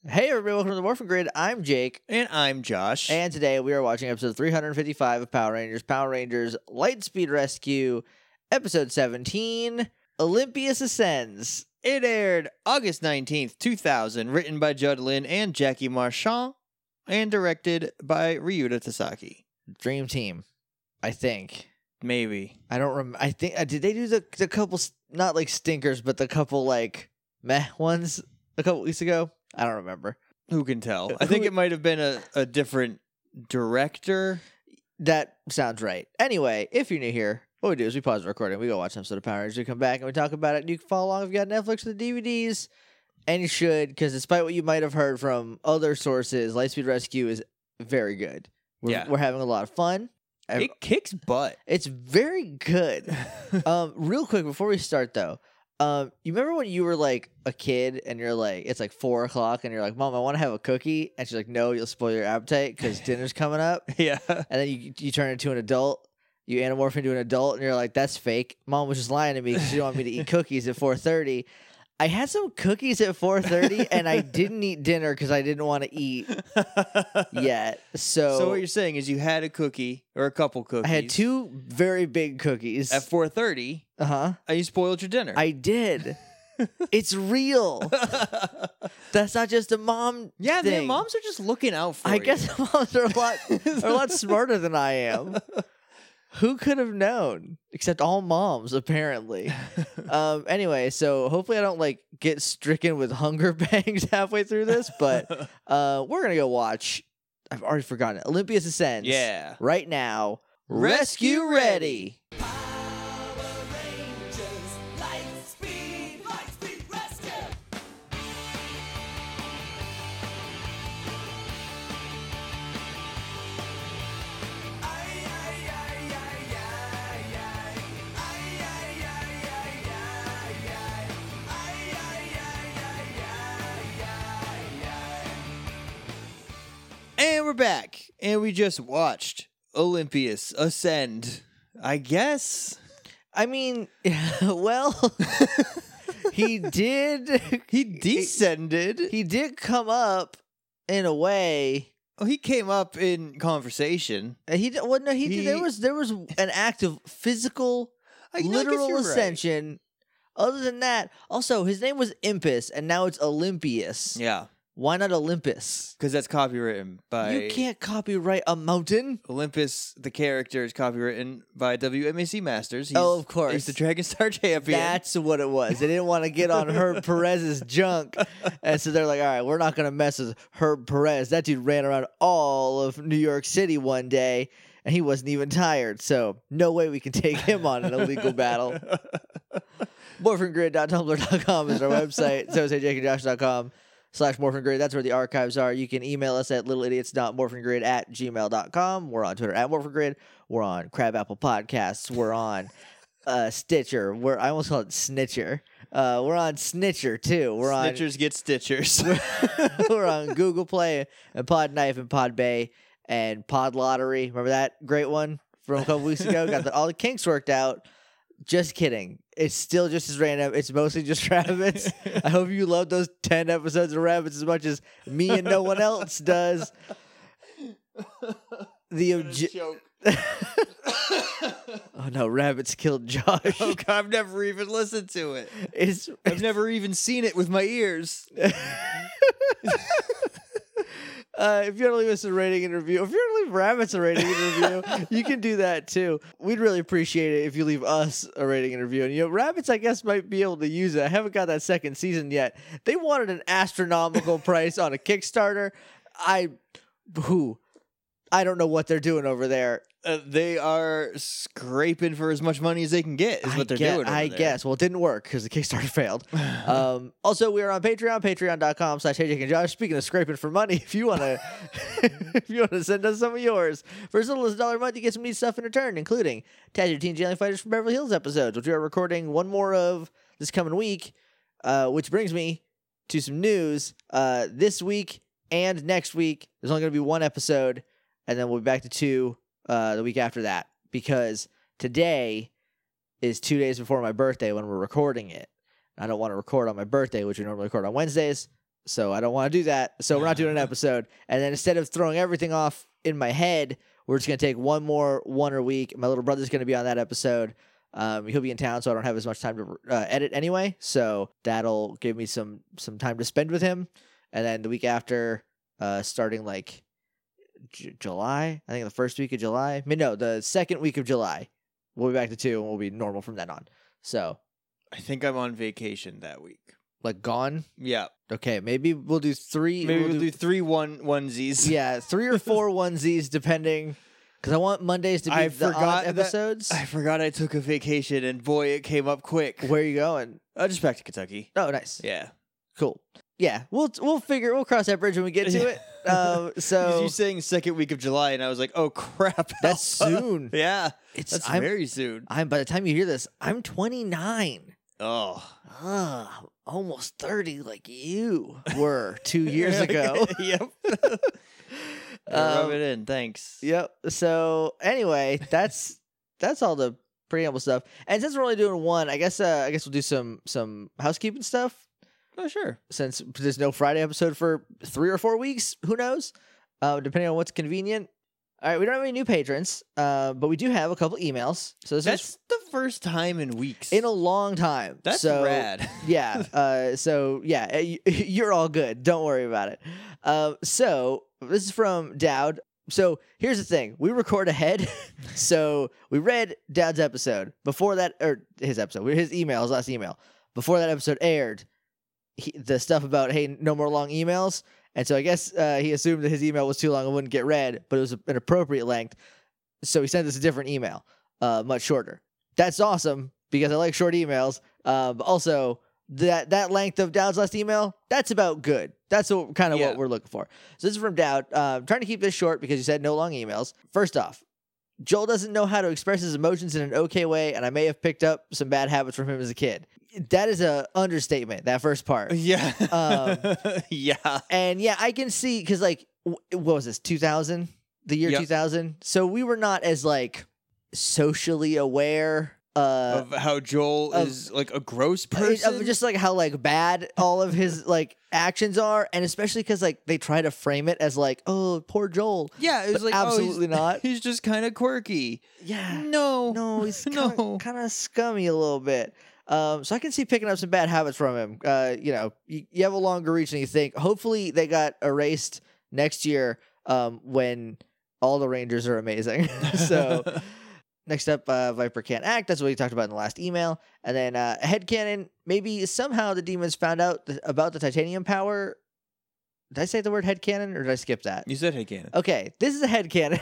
Hey everybody, welcome to the Morphin Grid. I'm Jake. And I'm Josh. And today we are watching episode 355 of Power Rangers Lightspeed Rescue, episode 17, Olympius Ascends. It aired August 19th, 2000, written by Judd Lin and Jackie Marchand, and directed by Ryuta Tasaki. Dream Team, I think. Maybe. I don't remember. I think, did they do the couple, not like stinkers, but the couple like meh ones a couple weeks ago? I don't remember. Who can tell? I think it might have been a different director. That sounds right. Anyway, if you're new here, what we do is we pause the recording, we go watch an episode of Power Rangers, we come back and we talk about it, and you can follow along if you got Netflix or the DVDs, and you should, because despite what you might have heard from other sources, Lightspeed Rescue is very good. We're having a lot of fun. It kicks butt. It's very good. Real quick, before we start, though, you remember when you were like a kid and you're like, it's like 4 o'clock and you're like, Mom, I want to have a cookie. And she's like, no, you'll spoil your appetite because dinner's coming up. Yeah. And then you turn into an adult. You anamorph into an adult and you're like, that's fake. Mom was just lying to me because she didn't want me to eat cookies at 4:30. I had some cookies at 4:30 and I didn't eat dinner because I didn't want to eat yet. So what you're saying is you had a cookie or a couple cookies. I had 2 very big cookies. At 4:30. Uh-huh. And you spoiled your dinner. I did. It's real. That's not just a mom yeah, thing. man, moms are just looking out for you. I guess moms are a lot smarter than I am. Who could have known? Except all moms, apparently. Anyway, so hopefully I don't like get stricken with hunger pangs halfway through this, but we're gonna go watch. I've already forgotten it. Olympius Ascends. Yeah. Right now. Rescue ready. And we're back, and we just watched Olympius Ascend, I guess. I mean, well, he did. He descended. He did come up in a way. Oh, he came up in conversation. He did. Well, no, he did. There was an act of physical, literal ascension. Right. Other than that, also his name was Impus, and now it's Olympius. Yeah. Why not Olympus? Because that's copywritten by... You can't copyright a mountain. Olympus, the character, is copywritten by WMAC Masters. Of course. He's the Dragon Star champion. That's what it was. They didn't want to get on Herb Perez's junk. And so they're like, all right, we're not going to mess with Herb Perez. That dude ran around all of New York City one day, and he wasn't even tired. So no way we can take him on an illegal battle. MorphinGrid.tumblr.com is our website. So is jakeandjosh.com/MorphinGrid. That's where the archives are. You can email us at littleidiots.morphingrid@gmail.com. We're on Twitter at MorphinGrid. We're on Crabapple Podcasts. We're on Stitcher. I almost called it Snitcher. We're on Snitcher, too. Snitchers get stitchers. We're on Google Play and Podknife and Podbay and Pod Lottery. Remember that great one from a couple weeks ago? Got all the kinks worked out. Just kidding. It's still just as random. It's mostly just rabbits. I hope you love those 10 episodes of rabbits as much as me and no one else does. Joke. Oh no, rabbits killed Josh. Oh, God, I've never even listened to it. I've never even seen it with my ears. If you want to leave us a rating and review, if you want to leave rabbits a rating and review, you can do that too. We'd really appreciate it if you leave us a rating and review. And rabbits, I guess, might be able to use it. I haven't got that second season yet. They wanted an astronomical price on a Kickstarter. I don't know what they're doing over there. They are scraping for as much money as they can get, is what they're doing over there. I guess. Well, it didn't work because the Kickstarter failed. Also, we are on Patreon, patreon.com/HeyJakeandJosh. Speaking of scraping for money, if you want to send us some of yours, for as little as $1 a month, you get some neat stuff in return, including Tattooed Teen Jailing Fighters from Beverly Hills episodes, which we are recording one more of this coming week, which brings me to some news. This week and next week, there's only going to be one episode, and then we'll be back to 2 the week after that, because today is 2 days before my birthday when we're recording it. I don't want to record on my birthday, which we normally record on Wednesdays, So I don't want to do that. So we're not doing an episode. And then instead of throwing everything off in my head, we're just going to take one more a week. My little brother's going to be on that episode. He'll be in town, so I don't have as much time to edit anyway. So that'll give me some time to spend with him. And then the week after, starting like July, I think the first week of July. The second week of July, we'll be back to 2, and we'll be normal from then on. So I think I'm on vacation that week. like gone. Yeah. Okay, maybe we'll do 3. Maybe we'll do 3 onesies. Yeah, 3 or 4 onesies, depending. Because I want Mondays to be the odd episodes. I forgot I took a vacation, and boy, it came up quick. Where are you going? Just back to Kentucky. Oh, nice. Yeah. Cool. Yeah, we'll cross that bridge when we get to it. So you saying second week of July, and I was like, oh crap, that's soon. Yeah, that's very soon. By the time you hear this, I'm 29. Oh, Almost 30, like you were 2 years ago. Yep. Rub it in, thanks. Yep. So anyway, that's all the preamble stuff. And since we're only doing one, I guess we'll do some housekeeping stuff. Oh, sure. Since there's no Friday episode for 3 or 4 weeks, who knows? Depending on what's convenient. All right, we don't have any new patrons, but we do have a couple emails. So That's the first time in weeks. In a long time. That's so, rad. Yeah. You're all good. Don't worry about it. So this is from Dowd. So here's the thing. We record ahead. So we read Dowd's episode before that, or his episode, his last email. Before that episode aired, the stuff about, hey, no more long emails. And so I guess he assumed that his email was too long and wouldn't get read, but it was an appropriate length. So he sent us a different email, much shorter. That's awesome because I like short emails. But also, that length of Dowd's last email, that's about good. That's what we're looking for. So this is from Dowd. Trying to keep this short because you said no long emails. First off, Joel doesn't know how to express his emotions in an okay way, and I may have picked up some bad habits from him as a kid. That is a understatement, that first part. Yeah. Yeah. And yeah, I can see, because like, what was this, 2000? The year 2000? So we were not as like socially aware of how Joel is like a gross person. Of just like how like bad all of his like actions are, and especially because like they try to frame it as like, oh, poor Joel. Yeah, it was like absolutely not. He's just kind of quirky. Yeah. No, he's kind of scummy a little bit. So I can see picking up some bad habits from him. You have a longer reach than you think. Hopefully they got erased next year when all the Rangers are amazing. So next up, Viper Can't Act. That's what we talked about in the last email. And then headcanon, maybe somehow the demons found out about the titanium power. Did I say the word headcanon or did I skip that? You said headcanon. Okay, this is a headcanon.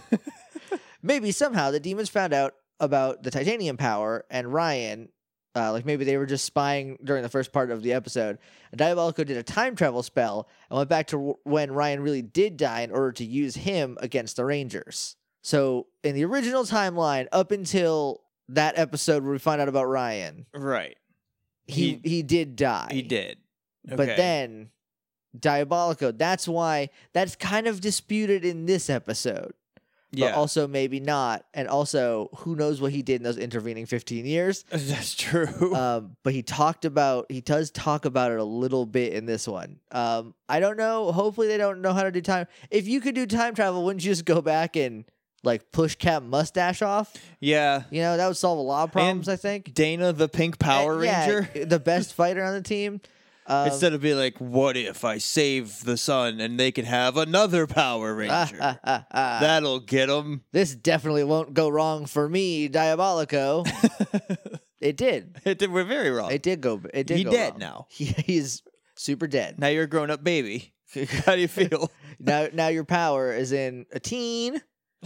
Maybe somehow the demons found out about the titanium power and Ryan... like maybe they were just spying during the first part of the episode. And Diabolico did a time travel spell and went back to when Ryan really did die in order to use him against the Rangers. So in the original timeline, up until that episode where we find out about Ryan, right, he did die. He did, okay. But then Diabolico. That's kind of disputed in this episode. Yeah. But also maybe not. And also, who knows what he did in those intervening 15 years. That's true. But he does talk about it a little bit in this one. I don't know. Hopefully they don't know how to do time. If you could do time travel, wouldn't you just go back and like push Cap Mustache off? Yeah. That would solve a lot of problems, I think. Dana, the Pink Power Ranger. The best fighter on the team. Instead of being like, what if I save the sun and they can have another Power Ranger? That'll get them. This definitely won't go wrong for me, Diabolico. It did. It did. We're very wrong. It did go. It did. He's go dead wrong. now. He's super dead. Now you're a grown-up baby. How do you feel? now your power is in a teen.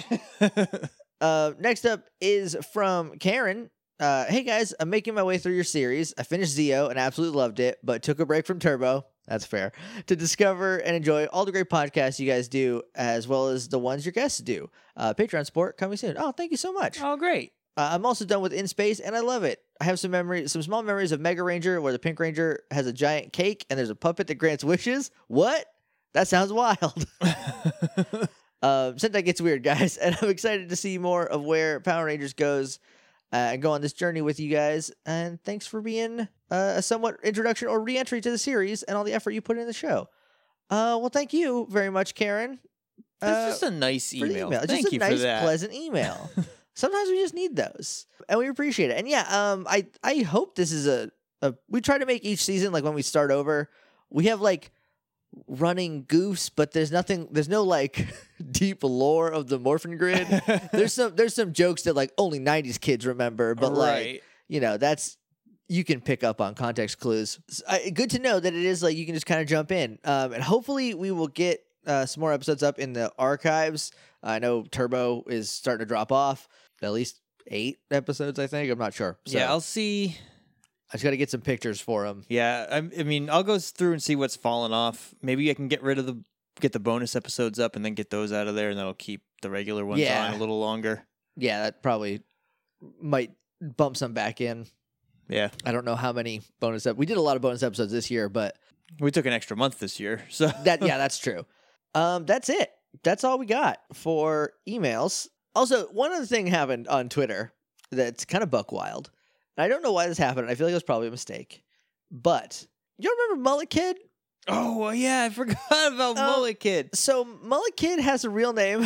Next up is from Karen. Hey guys, I'm making my way through your series. I finished Zeo and absolutely loved it, but took a break from Turbo. That's fair. To discover and enjoy all the great podcasts you guys do, as well as the ones your guests do. Patreon support coming soon. Oh, thank you so much. Oh, great. I'm also done with In Space, and I love it. I have some small memories of Mega Ranger, where the Pink Ranger has a giant cake and there's a puppet that grants wishes. What? That sounds wild. Sentai gets weird, guys, and I'm excited to see more of where Power Rangers goes. and go on this journey with you guys. And thanks for being a somewhat introduction or re-entry to the series and all the effort you put in the show. Well, thank you very much, Karen. That's just a nice for the email. It's Thank just you a nice, for that. pleasant email. Sometimes we just need those, and we appreciate it. And yeah, I hope this is a we try to make each season, like when we start over, we have like running goofs, but there's no like deep lore of the Morphin Grid. there's some jokes that like only 90s kids remember, but like, you know, that's, you can pick up on context clues. Good to know that it is like you can just kind of jump in, and hopefully we will get some more episodes up in the archives. I know Turbo is starting to drop off, at least 8 episodes, I think. I'm not sure. So Yeah, I'll see. I just got to get some pictures for him. Yeah, I mean, I'll go through and see what's fallen off. Maybe I can get the bonus episodes up and then get those out of there, and that'll keep the regular ones on a little longer. Yeah, that probably might bump some back in. Yeah. I don't know how many bonus we did a lot of bonus episodes this year, but we took an extra month this year. So that's true. That's it. That's all we got for emails. Also, one other thing happened on Twitter that's kind of buck wild. I don't know why this happened. I feel like it was probably a mistake. But you remember Mullet Kid? Oh, well, yeah, I forgot about Mullet Kid. So Mullet Kid has a real name.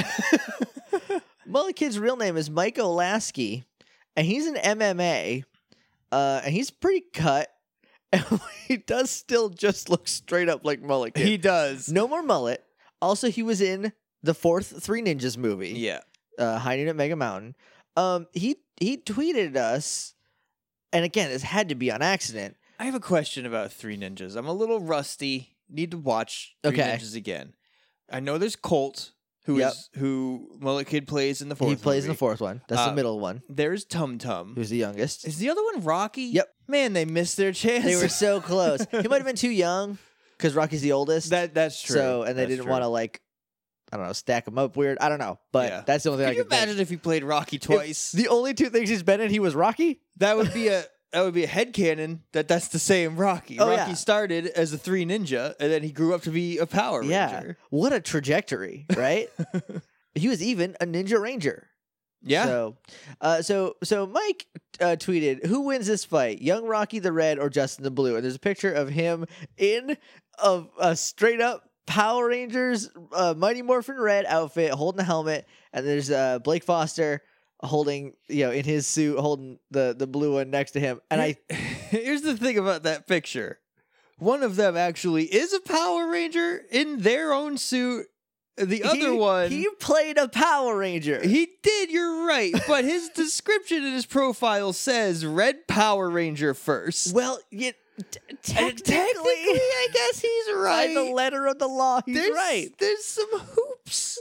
Mullet Kid's real name is Mike Olasky, and he's an MMA, and he's pretty cut. And he does still just look straight up like Mullet Kid. He does. No more mullet. Also, he was in the 4th Three Ninjas movie. Yeah. Hiding at Mega Mountain. He tweeted us, and again, this had to be on accident. I have a question about Three Ninjas. I'm a little rusty. Need to watch Three Ninjas again. I know there's Colt, who Mullet Kid plays in the 4th. He plays in the 4th one. That's the middle one. There's Tum Tum, who's the youngest. Is the other one Rocky? Yep. Man, they missed their chance. They were so close. He might have been too young because Rocky's the oldest. That's true. So, and they didn't want to like, I don't know, stack him up weird. I don't know, but that's the only thing I could imagine if he played Rocky twice. The only 2 things he's been in, he was Rocky. That would be a headcanon that's the same Rocky. Rocky started as a 3 ninja, and then he grew up to be a Power Ranger. Yeah, what a trajectory, right? He was even a Ninja Ranger. Yeah. So Mike tweeted, "Who wins this fight, Young Rocky the Red or Justin the Blue?" And there's a picture of him in a straight up Power Rangers Mighty Morphin Red outfit, holding a helmet, and there's Blake Foster holding, in his suit, holding the blue one next to him. And here's the thing about that picture: one of them actually is a Power Ranger in their own suit. The other one, he played a Power Ranger. He did. You're right, but his description in his profile says Red Power Ranger first. Well, technically, I guess he's right. By the letter of the law, he's right. There's some hoops.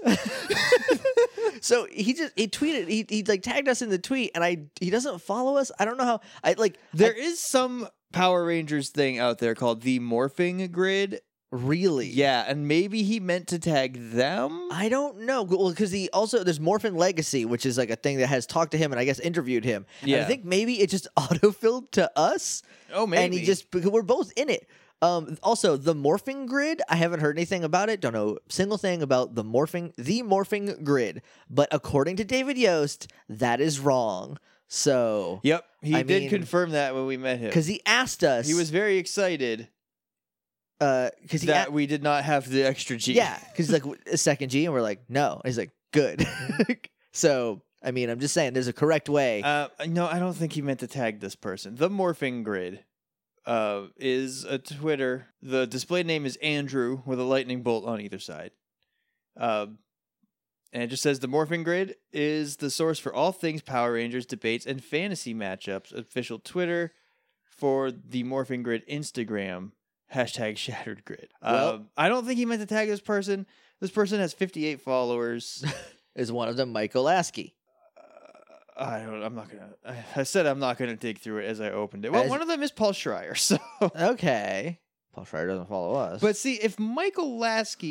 So he tweeted, he like tagged us in the tweet, and he doesn't follow us. I don't know how. There is some Power Rangers thing out there called the Morphing Grid. Really? Yeah, and maybe he meant to tag them? I don't know. Well, because there's Morphin Legacy, which is like a thing that has talked to him and I guess interviewed him. Yeah. And I think maybe it just autofilled to us. Oh, maybe. And because we're both in it. Also, the Morphing Grid, I haven't heard anything about it. Don't know a single thing about the Morphing Grid. But according to David Yost, that is wrong. So. Yep. He did confirm that when we met him. Because he asked us. He was very excited. Because we did not have the extra G. Yeah, because he's like a second G, and we're like, no. And he's like, good. So, I mean, I'm just saying, there's a correct way. No, I don't think he meant to tag this person. The Morphing Grid is a Twitter. The display name is Andrew with a lightning bolt on either side. And it just says the Morphing Grid is the source for all things Power Rangers, debates, and fantasy matchups. Official Twitter for the Morphing Grid Instagram. #Shattered Grid. Well, I don't think he meant to tag this person. This person has 58 followers. Is one of them Mike Olasky? I'm not gonna. I said I'm not gonna dig through it as I opened it. Well, one of them is Paul Schreier. So okay, Paul Schreier doesn't follow us. But see, if Mike Olasky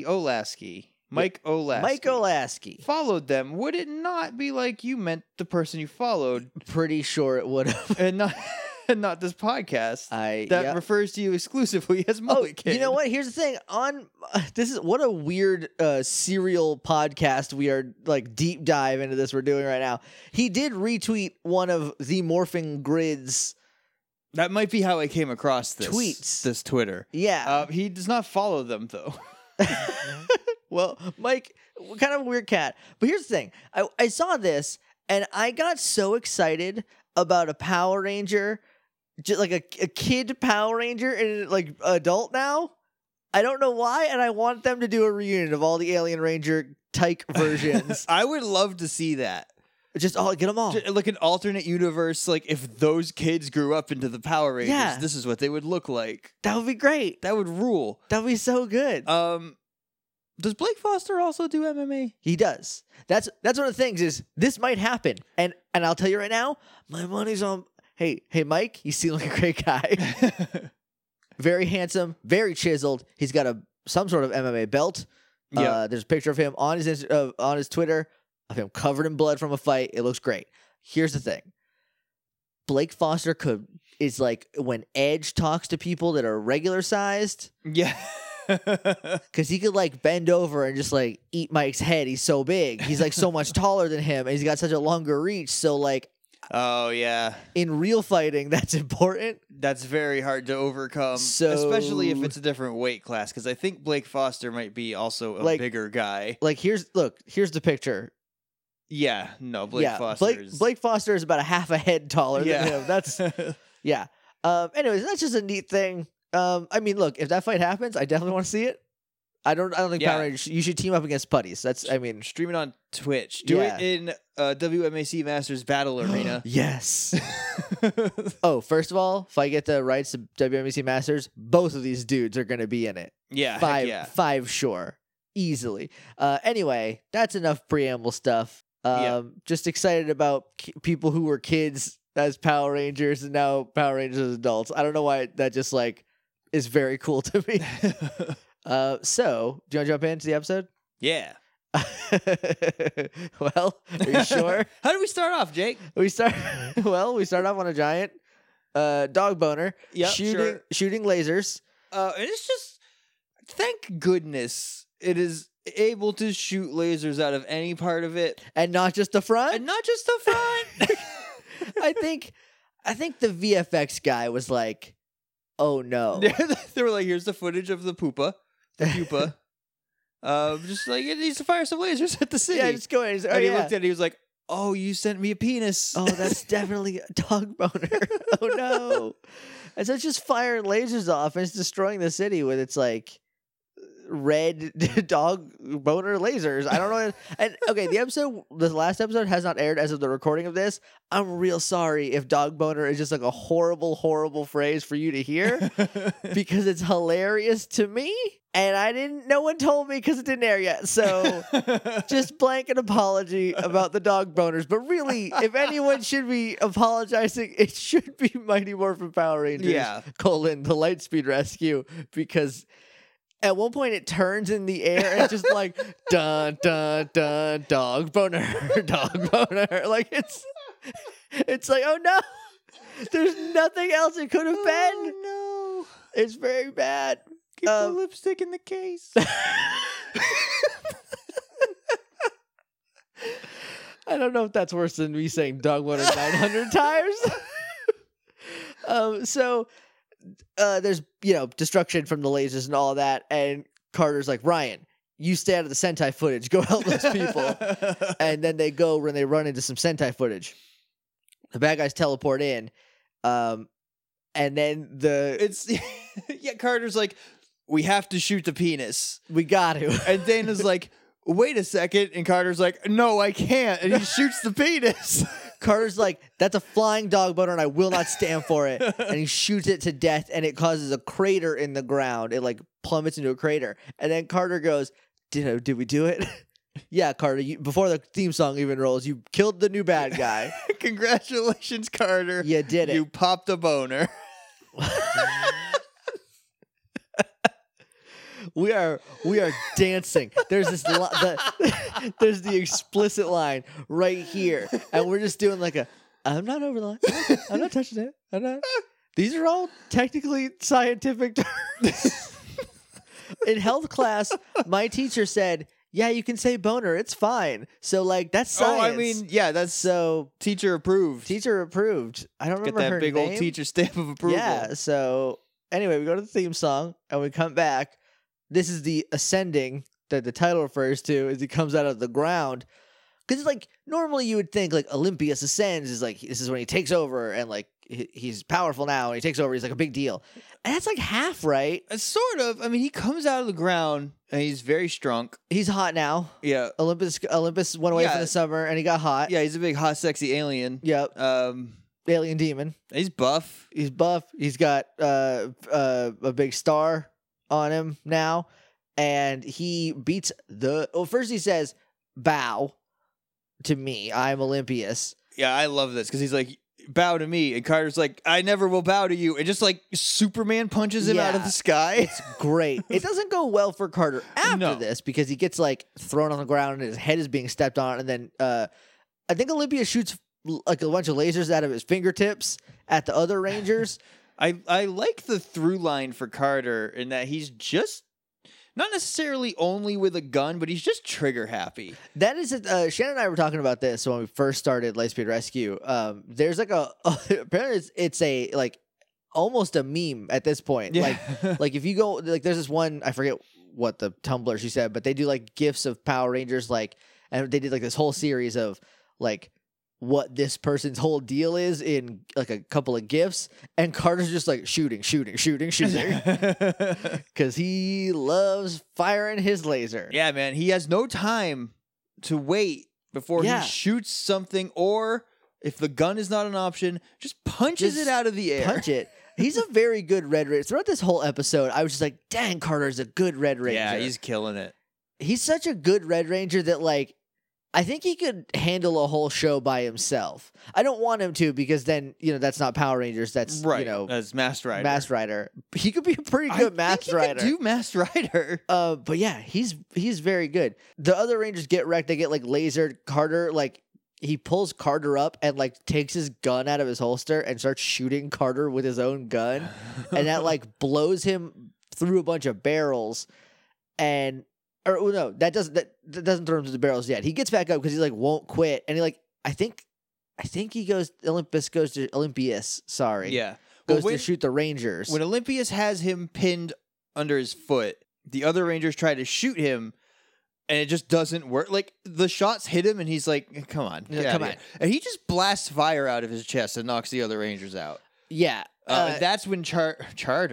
followed them, would it not be like you meant the person you followed? Pretty sure it would have. And not. and not this podcast that yeah. refers to you exclusively as Oh, Mullet Kid. you know what? Here's the thing. This is what a weird serial podcast we are like deep dive into this we're doing right now. He did retweet one of the Morphing Grid's That might be how I came across this tweets. This Twitter. Yeah. He does not follow them though. Well, Mike, kind of a weird cat. But here's the thing. I saw this and I got so excited about a Power Ranger, just like a kid Power Ranger and like adult now. I don't know why, and I want them to do a reunion of all the Alien Ranger Tyke versions. I would love to see that. Just all get them all. Like an alternate universe, like if those kids grew up into the Power Rangers, Yeah. this is what they would look like. That would be great. That would rule. That would be so good. Does Blake Foster also do MMA? He does. That's one of the things is this might happen, and I'll tell you right now, my money's on. Hey, Mike, you seem like a great guy. Very handsome, very chiseled. He's got some sort of MMA belt. Yeah. There's a picture of him on his Twitter of him covered in blood from a fight. It looks great. Here's the thing. Blake Foster is like when Edge talks to people that are regular sized. Yeah. Because he could like bend over and just like eat Mike's head. He's so big. He's like so much taller than him, and he's got such a longer reach. So like, oh yeah, in real fighting, that's important. That's very hard to overcome, So- especially if it's a different weight class. Because I think Blake Foster might be also a Like- bigger guy. Like here's the picture. Yeah, no, Blake Foster. Blake Foster is about a half a head taller than him. That's yeah. Anyways, that's just a neat thing. I mean, look, if that fight happens, I definitely want to see it. I don't think Yeah. Power Rangers. You should team up against putties. Stream it on Twitch. Do Yeah. it in WMAC Masters Battle Arena. Yes. Oh, first of all, if I get the rights to WMC Masters, both of these dudes are going to be in it. Yeah, Five, heck yeah. five, sure, easily. Anyway, that's enough preamble stuff. Just excited about people who were kids as Power Rangers and now Power Rangers as adults. I don't know why that just like is very cool to me. So, do you want to jump into the episode? Yeah. Well, are you sure? How do we start off, Jake? we start off on a giant dog boner Yep, shooting lasers. And it's just, thank goodness it is able to shoot lasers out of any part of it. And not just the front. And not just the front. I think the VFX guy was like, "Oh no." They were like, here's the footage of the pupa. Just like, it needs to fire some lasers at the city. Yeah, just go ahead. And he looked at it, he was like, oh, you sent me a penis. Oh, that's definitely a dog boner. Oh no. And so it's just firing lasers off and it's destroying the city with its like red dog boner lasers. I don't know. And okay, the last episode has not aired as of the recording of this. I'm real sorry if dog boner is just like a horrible, horrible phrase for you to hear because it's hilarious to me. And no one told me because it didn't air yet. So just blanket apology about the dog boners. But really, if anyone should be apologizing, it should be Mighty Morphin Power Rangers, Yeah. the Lightspeed Rescue, because at one point it turns in the air and it's just like, dun, dun, dun, dog boner, dog boner. Like it's like, oh no, there's nothing else it could have been. Oh, no. It's very bad. Keep the lipstick in the case. I don't know if that's worse than me saying dog boner 900 times. So there's, destruction from the lasers and all of that. And Carter's like, Ryan, you stay out of the Sentai footage. Go help those people. And then they go when they run into some Sentai footage. The bad guys teleport in. And then Carter's like, we have to shoot the penis. we got to. And Dana's like, wait a second. And Carter's like, no, I can't. And he shoots the penis. Carter's like, that's a flying dog boner and I will not stand for it. And he shoots it to death and it causes a crater in the ground. It like plummets into a crater. And then Carter goes, did we do it? Yeah, Carter, before the theme song even rolls, you killed the new bad guy. Congratulations, Carter. You did it. You popped a boner. We are dancing. There's there's the explicit line right here, and we're just doing like a I'm not over the line. I'm not touching it. I'm not. These are all technically scientific terms. In health class, my teacher said, yeah, you can say boner. It's fine. So, like, that's science. Oh, I mean, yeah, that's so teacher approved. teacher approved. I don't Get remember that her big name. old teacher stamp of approval. Yeah. So, anyway, we go to the theme song and we come back. This is the ascending that the title refers to as he comes out of the ground. Because, like, normally you would think, like, Olympius ascends is, like, this is when he takes over and, like, he's powerful now and he takes over. He's, like, a big deal. And that's, like, half right. Sort of. I mean, he comes out of the ground and he's very strong. He's hot now. Yeah. Olympus went away Yeah. for the summer and he got hot. Yeah, he's a big, hot, sexy alien. Yep. Alien demon. He's buff. He's buff. He's got a big star on him now. And he beats first he says, bow to me. I'm Olympius. Yeah, I love this because he's like, bow to me. And Carter's like, I never will bow to you. And just like Superman punches him out of Yeah. the sky. It's great. It doesn't go well for Carter after No. this because he gets like thrown on the ground and his head is being stepped on. And then I think Olympius shoots like a bunch of lasers out of his fingertips at the other Rangers. I like the through line for Carter in that he's just not necessarily only with a gun, but he's just trigger happy. That is, Shannon and I were talking about this when we first started Lightspeed Rescue. There's like apparently it's a like almost a meme at this point. Yeah. Like if you go, like there's this one, I forget what the Tumblr she said, but they do like gifs of Power Rangers, like, and they did like this whole series of like what this person's whole deal is in like a couple of gifs, and Carter's just like shooting because he loves firing his laser. Yeah, man. He has no time to wait before Yeah. he shoots something, or if the gun is not an option, just punches Just it out of the air. Punch it. He's a very good Red Ranger. Throughout this whole episode, I was just like, dang, Carter's a good Red Ranger. Yeah, he's killing it. He's such a good Red Ranger that, like, I think he could handle a whole show by himself. I don't want him to because then, that's not Power Rangers. That's, As Masked Rider. Masked Rider. He could be a pretty good Masked Rider. Do Masked Rider. But yeah, he's very good. The other Rangers get wrecked. They get, like, lasered. Carter, like, he pulls Carter up and like takes his gun out of his holster and starts shooting Carter with his own gun. And that like blows him through a bunch of barrels. That doesn't throw him through the barrels yet. He gets back up because he like won't quit. And he like, I think he goes to Olympius, sorry. Yeah. Goes to shoot the Rangers. When Olympius has him pinned under his foot, the other Rangers try to shoot him. And it just doesn't work. Like, the shots hit him, and he's like, come on. Come on. And he just blasts fire out of his chest and knocks the other Rangers out. Yeah. And that's when Charter,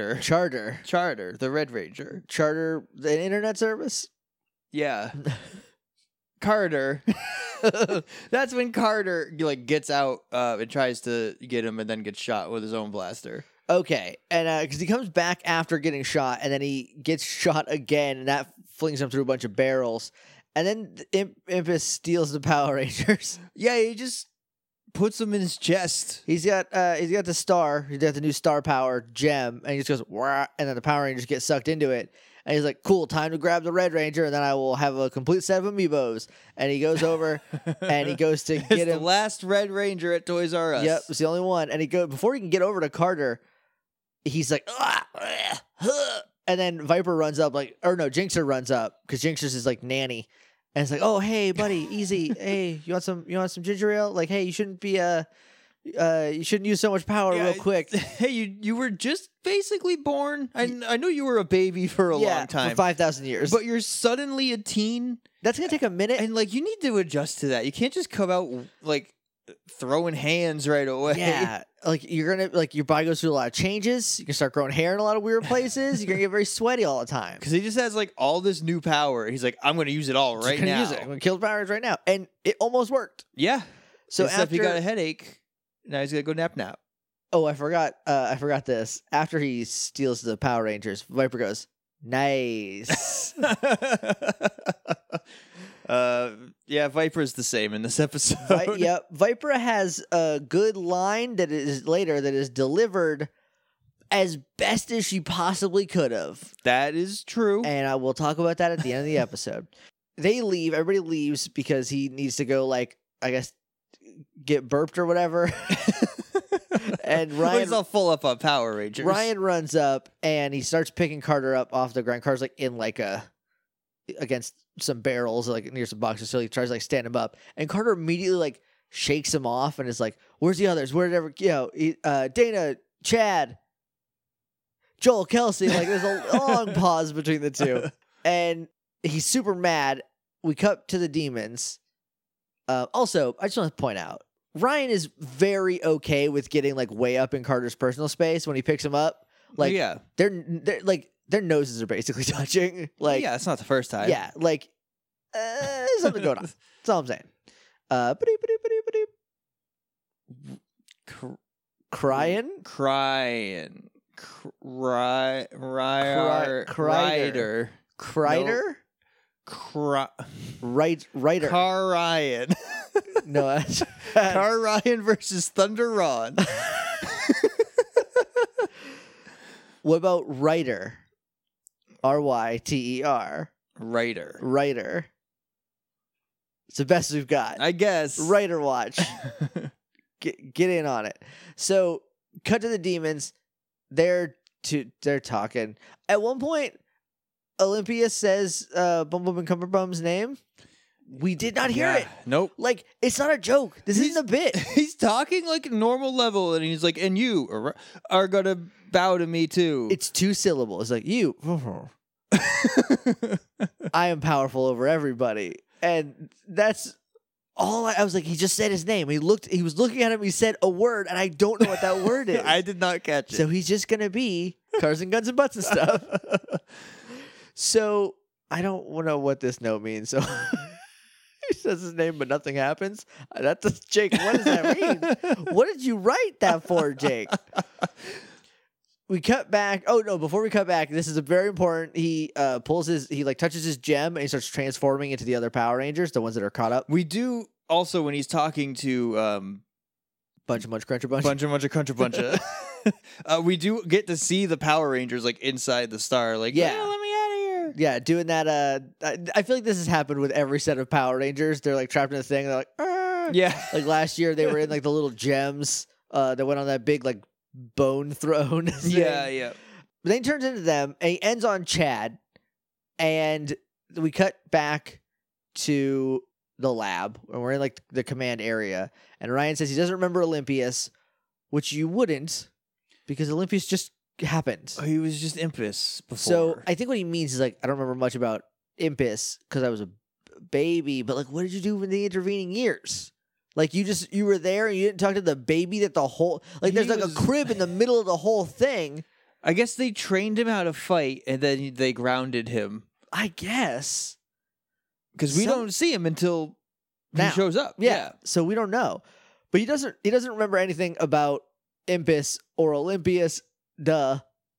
the Red Ranger. Charter, the internet service? Yeah. Carter. That's when Carter, like, gets out and tries to get him and then gets shot with his own blaster. Okay, and because he comes back after getting shot, and then he gets shot again, and that flings him through a bunch of barrels, and then Impus steals the Power Rangers. Yeah, he just puts them in his chest. He's got the star. He's got the new star power gem, and he just goes, wah, and then the Power Rangers get sucked into it. And he's like, cool, time to grab the Red Ranger, and then I will have a complete set of amiibos. And he goes over, and he goes to get It's him. the last Red Ranger at Toys R Us. Yep, it's the only one. And before he can get over to Carter, he's like, and then Viper runs up, Jinxer runs up, because Jinxer's his like nanny. And it's like, oh, hey, buddy, easy. Hey, you want some ginger ale? Like, hey, you shouldn't use so much power real quick. Hey, you were just basically born. I know you were a baby for a long time. For 5,000 years. But you're suddenly a teen. That's going to take a minute. And, like, you need to adjust to that. You can't just come out, like, throwing hands right away. Yeah. Like, you're going to, like, your body goes through a lot of changes. You can start growing hair in a lot of weird places. You're going to get very sweaty all the time. Because he just has, like, all this new power. He's like, I'm going to use it all right now. Use it. I'm going to kill the Power Rangers right now. And it almost worked. Yeah. So except after he got a headache. Now he's going to go nap. Oh, I forgot this. After he steals the Power Rangers, Viper goes, nice. Yeah, Viper's the same in this episode. Yep. Viper has a good line that is delivered as best as she possibly could have. That is true. And I will talk about that at the end of the episode. They leave. Everybody leaves because he needs to go, like, I guess, get burped or whatever. And Well, Ryan he's all full up on Power Rangers. Ryan runs up and he starts picking Carter up off the ground. Carter's like in like against some barrels, like near some boxes. So he tries to like stand him up, and Carter immediately like shakes him off and is like, "Where's the others? Where did ever Dana, Chad, Joel, Kelsey?" Like there's a long pause between the two, and he's super mad. We cut to the demons. Also, I just want to point out, Ryan is very okay with getting like way up in Carter's personal space when he picks him up. Like, yeah, they're like their noses are basically touching. Like, yeah, it's not the first time. yeah, like there's something going on. That's all I'm saying. Crying, Ryder. Writer. Car Ryan. No, that's Car Ryan versus Thunder Ron. What about Writer? Ryter. Writer. It's the best we've got. I guess. Writer watch. Get in on it. So, cut to the demons. They're talking. At one point, Olympia says Bum Bum and Cumberbum's name. We did not hear it. Nope. Like, it's not a joke. This isn't a bit. He's talking like normal level, and he's like, "And you are gonna bow to me too." It's 2 syllables. Like, you. I am powerful over everybody. And that's all I was like, he just said his name. He was looking at him, he said a word, and I don't know what that word is. I did not catch it. So he's just gonna be cars and guns and butts and stuff. So I don't know what this note means. So he says his name, but nothing happens. That's Jake. What does that mean? What did you write that for, Jake? We cut back. Oh no! Before we cut back, this is a very important. He touches his gem and he starts transforming into the other Power Rangers, the ones that are caught up. We do also when he's talking to Bunch of Cruncher Bunch. Cruncher Bunch. We do get to see the Power Rangers like inside the star. Like, Yeah. let me out of here. Yeah, doing that. I feel like this has happened with every set of Power Rangers. They're like trapped in a thing. They're like, "Arr!" Yeah. Like last year, they were in like the little gems that went on that big like bone throne. Thing. Yeah. But then he turns into them, and he ends on Chad, and we cut back to the lab, and we're in like the command area, and Ryan says he doesn't remember Olympius, which you wouldn't, because Olympius just happened. Oh, he was just Impus before. So I think what he means is like, I don't remember much about Impus because I was a baby, but like, what did you do in the intervening years? Like you were there and you didn't talk to the baby that the whole like there's like a crib in the middle of the whole thing. I guess they trained him how to fight and then they grounded him. I guess. Because we don't see him until now. he shows up. Yeah. So we don't know. But he doesn't remember anything about Impus or Olympius, duh.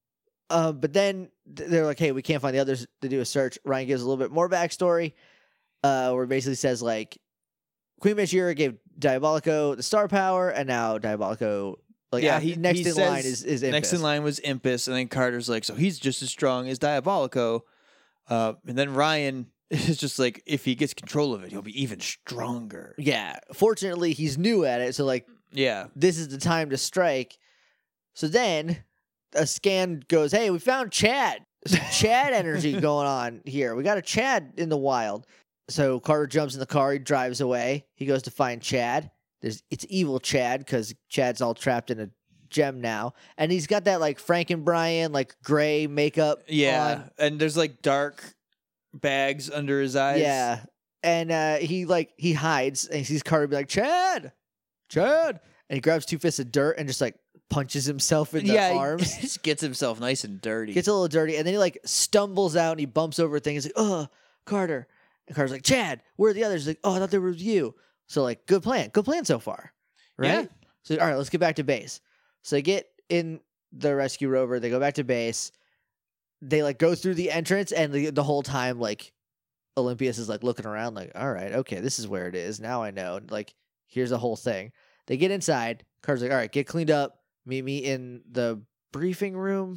But then they're like, hey, we can't find the others to do a search. Ryan gives a little bit more backstory, where it basically says like Queen Mashira gave Diabolico the star power, and now Diabolico next in line is Impus. Next in line was Impus, and then Carter's like, so he's just as strong as Diabolico. And then Ryan is just like, if he gets control of it, he'll be even stronger. Yeah. Fortunately, he's new at it, so like, yeah, this is the time to strike. So then a scan goes, hey, we found Chad. Some Chad energy going on here. We got a Chad in the wild. So Carter jumps in the car. He drives away. He goes to find Chad. It's evil Chad because Chad's all trapped in a gem now. And he's got that like Frankenbryan, like gray makeup on. And there's like dark bags under his eyes. Yeah. And he hides and he sees Carter be like, Chad. And he grabs 2 fists of dirt and just like punches himself in the arms. He just gets himself nice and dirty. Gets a little dirty. And then he like stumbles out and he bumps over things. He's like, oh, Carter. And Carter's like, Chad, where are the others? He's like, oh, I thought there was you. So like, good plan so far. Right? Yeah. So, all right, let's get back to base. So they get in the rescue rover. They go back to base. They like go through the entrance and the whole time, like Olympius is like looking around like, all right, okay, this is where it is. Now I know. Like, here's the whole thing. They get inside. Carter's like, all right, get cleaned up. Meet me in the briefing room.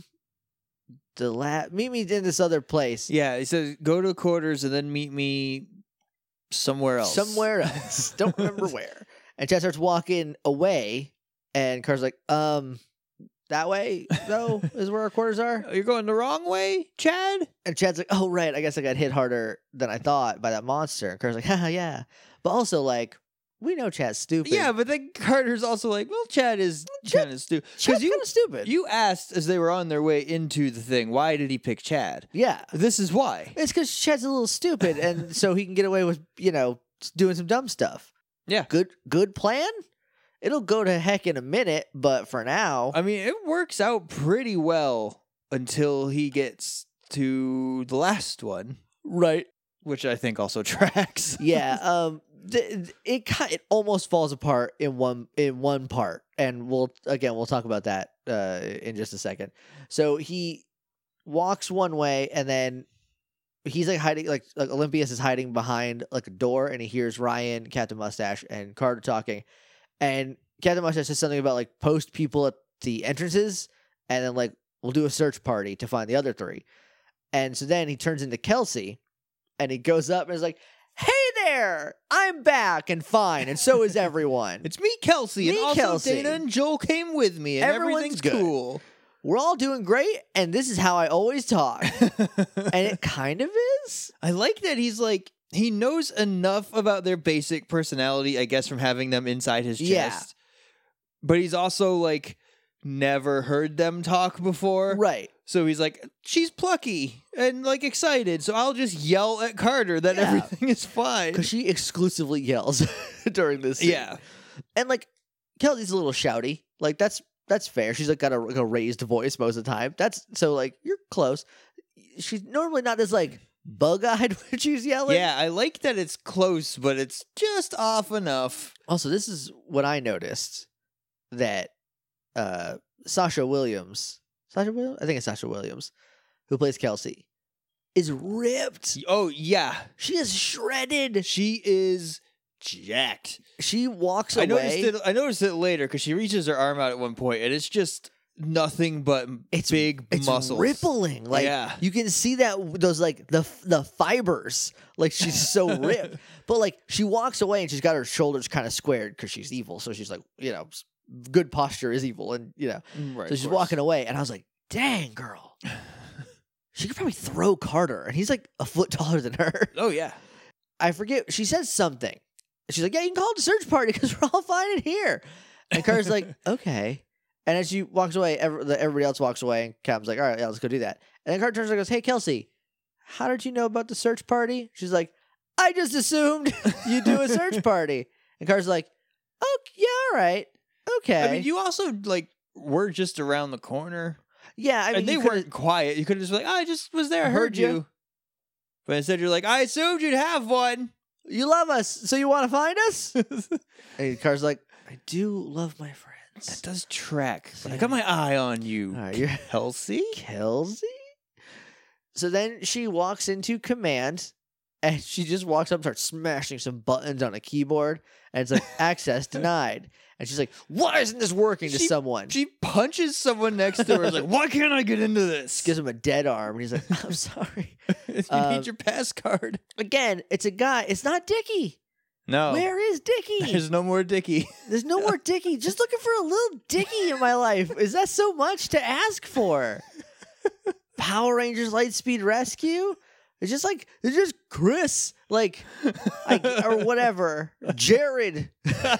Meet me in this other place. Yeah, he says go to quarters and then meet me somewhere else. Don't remember where. And Chad starts walking away, and Carter's like, that way, though, is where our quarters are? You're going the wrong way, Chad? And Chad's like, oh, right, I guess I got hit harder than I thought by that monster. And Carter's like, haha, yeah. But also, like, we know Chad's stupid. Yeah, but then Carter's also like, well, Chad is kind of stupid. Chad's kind of stupid. You asked as they were on their way into the thing, why did he pick Chad? Yeah. This is why. It's because Chad's a little stupid, and so he can get away with, doing some dumb stuff. Yeah. Good plan? It'll go to heck in a minute, but for now... I mean, it works out pretty well until he gets to the last one. Right. Which I think also tracks. Yeah, it almost falls apart in one part, and we'll talk about that in just a second. So he walks one way, and then he's like hiding, like Olympius is hiding behind like a door, and he hears Ryan, Captain Mustache, and Carter talking, and Captain Mustache says something about like post people at the entrances, and then like we'll do a search party to find the other three, and so then he turns into Kelsey. And he goes up and is like, hey there, I'm back and fine, and so is everyone. It's me, Kelsey, and also Kelsey. Dana and Joel came with me, and Everyone's everything's good. cool. We're all doing great, and this is how I always talk. And it kind of is. I like that he's like, he knows enough about their basic personality, I guess, from having them inside his chest. Yeah. But he's also like, never heard them talk before. Right. So he's like, she's plucky and like excited, so I'll just yell at Carter that Yeah. everything is fine. Because she exclusively yells during this scene. Yeah. And like, Kelsey's a little shouty. Like, that's fair. She's like got a raised voice most of the time. So like, you're close. She's normally not this like bug-eyed when she's yelling. Yeah, I like that it's close, but it's just off enough. Also, this is what I noticed, that Sasha Williams, I think it's Sasha Williams, who plays Kelsey, is ripped. Oh, yeah. She is shredded. She is jacked. She walks away. I noticed it later because she reaches her arm out at one point, and it's just nothing but big muscles. Rippling. Like, Yeah. you can see that those like the fibers. Like, she's so ripped. But like, she walks away and she's got her shoulders kind of squared because she's evil. So she's like, good posture is evil, and Right, so she's walking away, and I was like, dang, girl. She could probably throw Carter, and he's like a foot taller than her. Oh, yeah. I forget. She says something. She's like, yeah, you can call it a search party because we're all fine in here. And Carter's like, okay. And as she walks away, everybody else walks away, and Cap's like, all right, yeah, let's go do that. And then Carter turns and goes, hey, Kelsey, how did you know about the search party? She's like, I just assumed you'd do a search party. And Carter's like, oh, yeah, all right. Okay. I mean, you also like were just around the corner. Yeah, I mean, and they weren't quiet. You could have just been like, I just was there, heard you. But instead, you're like, I assumed you'd have one. You love us, so you want to find us? And Carter's like, I do love my friends. That does track, but I got my eye on you. All right, you're Kelsey? Kelsey? So then she walks into command, and she just walks up and starts smashing some buttons on a keyboard, and it's like, access denied. And she's like, why isn't this working to someone? She punches someone next to her. Is like, why can't I get into this? Gives him a dead arm, and he's like, I'm sorry. You need your pass card. Again, it's a guy. It's not Dickie. No. Where is Dickie? There's no more Dickie. There's no more Dickie. Just looking for a little Dickie in my life. Is that so much to ask for? Power Rangers Lightspeed Rescue? It's just Chris, like or whatever. Jared.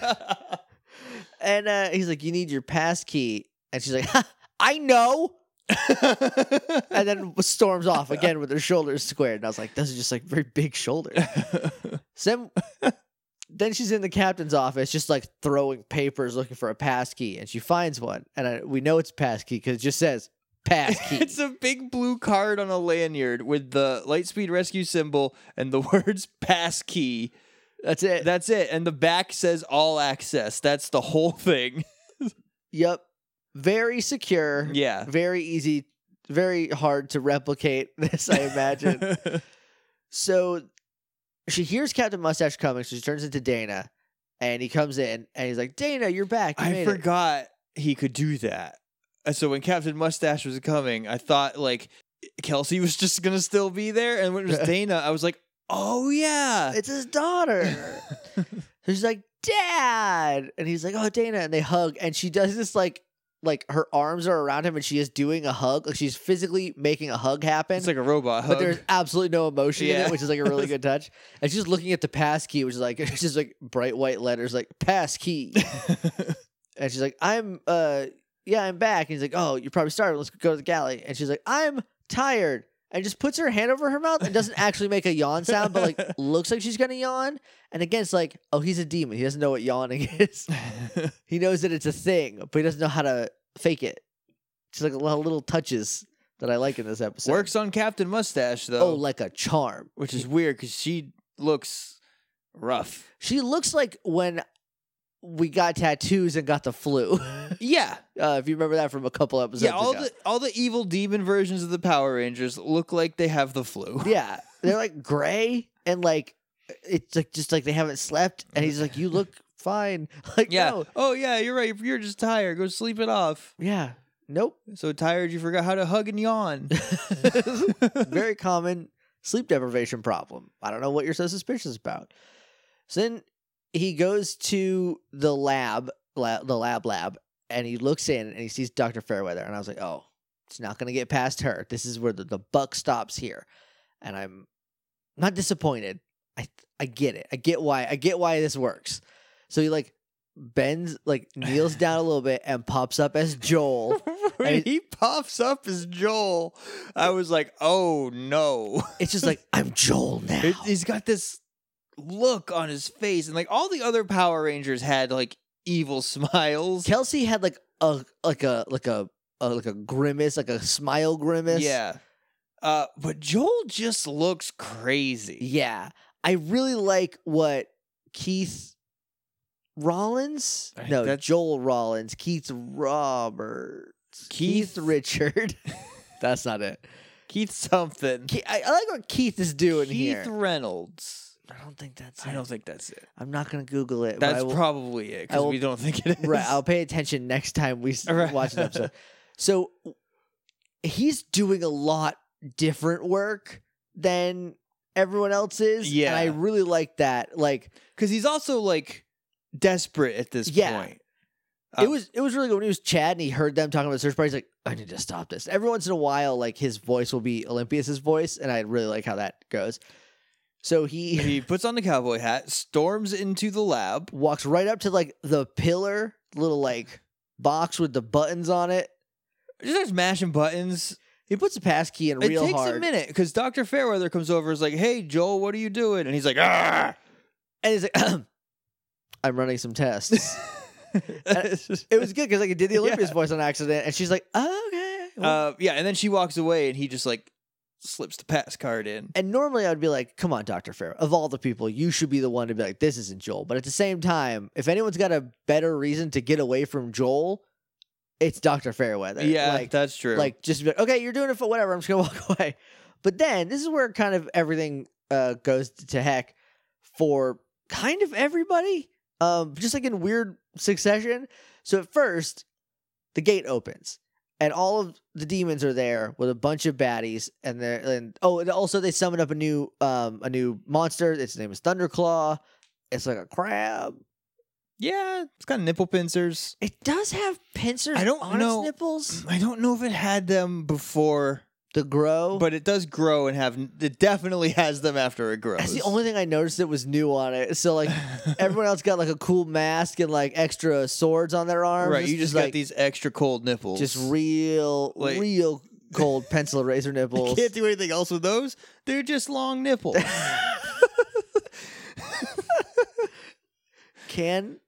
And he's like, you need your pass key. And she's like, I know. And then storms off again with her shoulders squared. And I was like, those are just like very big shoulders. So then she's in the captain's office, just like throwing papers looking for a pass key. And she finds one. And we know it's a pass key because it just says pass key. It's a big blue card on a lanyard with the Lightspeed Rescue symbol and the words pass key. That's it. That's it. And the back says all access. That's the whole thing. Yep. Very secure. Yeah. Very easy. Very hard to replicate this, I imagine. So she hears Captain Mustache coming, so she turns into Dana, and he comes in, and he's like, Dana, you're back. You I made forgot he could do that. So when Captain Mustache was coming, I thought like Kelsey was just going to still be there. And when it was Dana, I was like, oh, yeah. It's his daughter. So she's like, Dad, and he's like, oh, Dana, and they hug, and she does this like her arms are around him, and she is doing a hug, like she's physically making a hug happen. It's like a robot hug. But there's absolutely no emotion in Yeah. it, which is like a really good touch. And she's looking at the pass key, which is like it's just like bright white letters, like pass key. And she's like, I'm back. And he's like, oh, you're probably starving. Let's go to the galley. And she's like, I'm tired. And just puts her hand over her mouth and doesn't actually make a yawn sound, but like looks like she's gonna yawn. And again, it's like, oh, he's a demon. He doesn't know what yawning is. He knows that it's a thing, but he doesn't know how to fake it. Just like a lot of little touches that I like in this episode. Works on Captain Mustache though. Oh, like a charm. Which is weird because she looks rough. She looks like when we got tattoos and got the flu. Yeah. If you remember that from a couple episodes Yeah, ago. all the evil demon versions of the Power Rangers look like they have the flu. Yeah. They're like gray and like it's like just like they haven't slept. And he's like, you look fine. Like, Yeah. no. Oh yeah, you're right. You're just tired. Go sleep it off. Yeah. Nope. So tired you forgot how to hug and yawn. Very common sleep deprivation problem. I don't know what you're so suspicious about. So then he goes to the lab, and he looks in and he sees Dr. Fairweather. And I was like, oh, it's not going to get past her. This is where the buck stops here. And I'm not disappointed. I get it. I get why this works. So he like bends, like kneels down a little bit and pops up as Joel. When And he pops up as Joel, I was like, oh no. It's just like, I'm Joel now. He's got this look on his face, and like all the other Power Rangers had like evil smiles. Kelsey had like a grimace, like a smile grimace. Yeah. But Joel just looks crazy. Yeah. I really like what Keith Rollins? I think No, that's- Joel Rollins. Keith Roberts. Keith Richard. That's not it. Keith something. I like what Keith is doing Keith here. Reynolds. I don't think that's I it. don't think that's it. I'm not going to Google it. but That's I will, probably it I because will- we don't think it is. Right. I'll pay attention next time we Right. watch an episode. So he's doing a lot different work than everyone else is. Yeah. And I really like that. Like, Because he's also like desperate at this Yeah. point. it was really good when he was Chad and he heard them talking about the search party. He's like, I need to stop this. Every once in a while, like his voice will be Olympias's voice, and I really like how that goes. So He puts on the cowboy hat, storms into the lab. walks right up to like the pillar, little like box with the buttons on it. Just starts mashing buttons. He puts a pass key in It real takes hard, a minute because Dr. Fairweather comes over and is like, hey, Joel, what are you doing? And he's like, ah. and he's like, I'm running some tests. It was good because like it did the Olympias Yeah. voice on accident, and she's like, oh, okay. Yeah, and then she walks away and he just like slips the pass card in. And normally I would be like, come on, Dr. Fair. Of all the people, you should be the one to be like, this isn't Joel. But at the same time, if anyone's got a better reason to get away from Joel, it's Dr. Fairweather. Yeah, Like, that's true. like just be like, okay, you're doing it for whatever. I'm just going to walk away. But then this is where kind of everything goes to heck for kind of everybody, just like in weird succession. So at first, the gate opens. And all of the demons are there with a bunch of baddies, and also they summon up a new monster. Its name is Thunderclaw. It's like a crab. yeah, it's got nipple pincers. It does have pincers I don't on know. its nipples. I don't know if it had them before, The grow. but it does grow and it definitely has them after it grows. That's the only thing I noticed that was new on it. So like everyone else got like a cool mask and like extra swords on their arms. right. This You is just got like these extra cold nipples. just real cold pencil eraser nipples. Can't do anything else with those. They're just long nipples. Can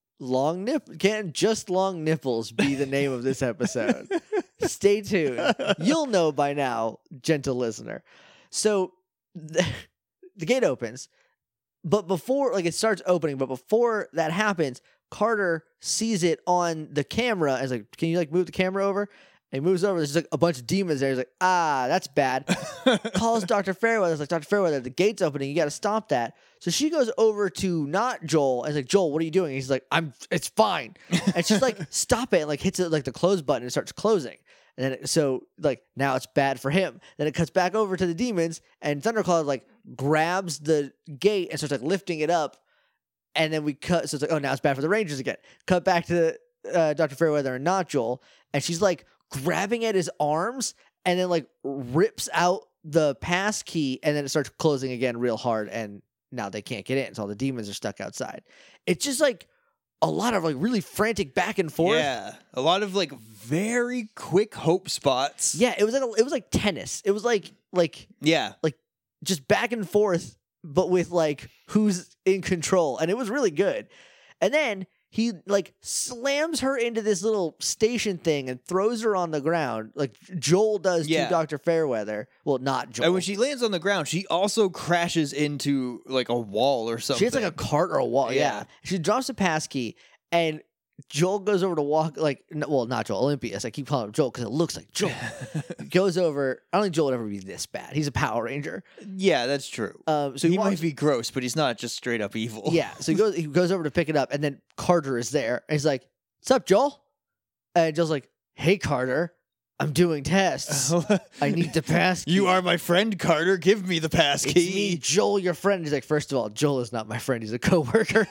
just long nipples be the name of this episode? Stay tuned. You'll know by now, gentle listener. So the gate opens, but before it starts opening, but before that happens, Carter sees it on the camera and is like, can you like move the camera over? And he moves over. There's just like a bunch of demons there. He's like, that's bad. Calls Dr. Fairweather. It's like, Dr. Fairweather, the gate's opening. You got to stop that. So she goes over to not Joel. And is like, Joel, what are you doing? And he's like, it's fine. And she's like, stop it. And like hits it like the close button and it starts closing. And then so now it's bad for him. Then it cuts back over to the demons and Thunderclaw like grabs the gate and starts like lifting it up. And then we cut. So it's like, oh, now it's bad for the Rangers again. Cut back to Dr. Fairweather and not Joel. And she's like grabbing at his arms and then like rips out the pass key. And then it starts closing again real hard. And now they can't get in. So all the demons are stuck outside. It's just like a lot of like really frantic back and forth. Yeah. A lot of like very quick hope spots. Yeah. It was like tennis. It was like Yeah. just back and forth, but with like who's in control. And it was really good. And then he like slams her into this little station thing and throws her on the ground like Joel does to Dr. Fairweather. Well, not Joel. And when she lands on the ground, she also crashes into like a wall or something. She hits like a cart or a wall. Yeah. She drops a pass key and Joel goes over to walk like, well, not Joel, Olympius. I keep calling him Joel because it looks like Joel. Goes over. I don't think Joel would ever be this bad. He's a Power Ranger. Yeah, that's true. So he might be gross, but he's not just straight up evil. Yeah. So he goes over to pick it up, and then Carter is there, and he's like, "What's up, Joel?" And Joel's like, "Hey, Carter, I'm doing tests. I need the pass key. You are my friend, Carter. Give me the pass It's key. me, Joel, your friend." He's like, "First of all, Joel is not my friend. He's a coworker."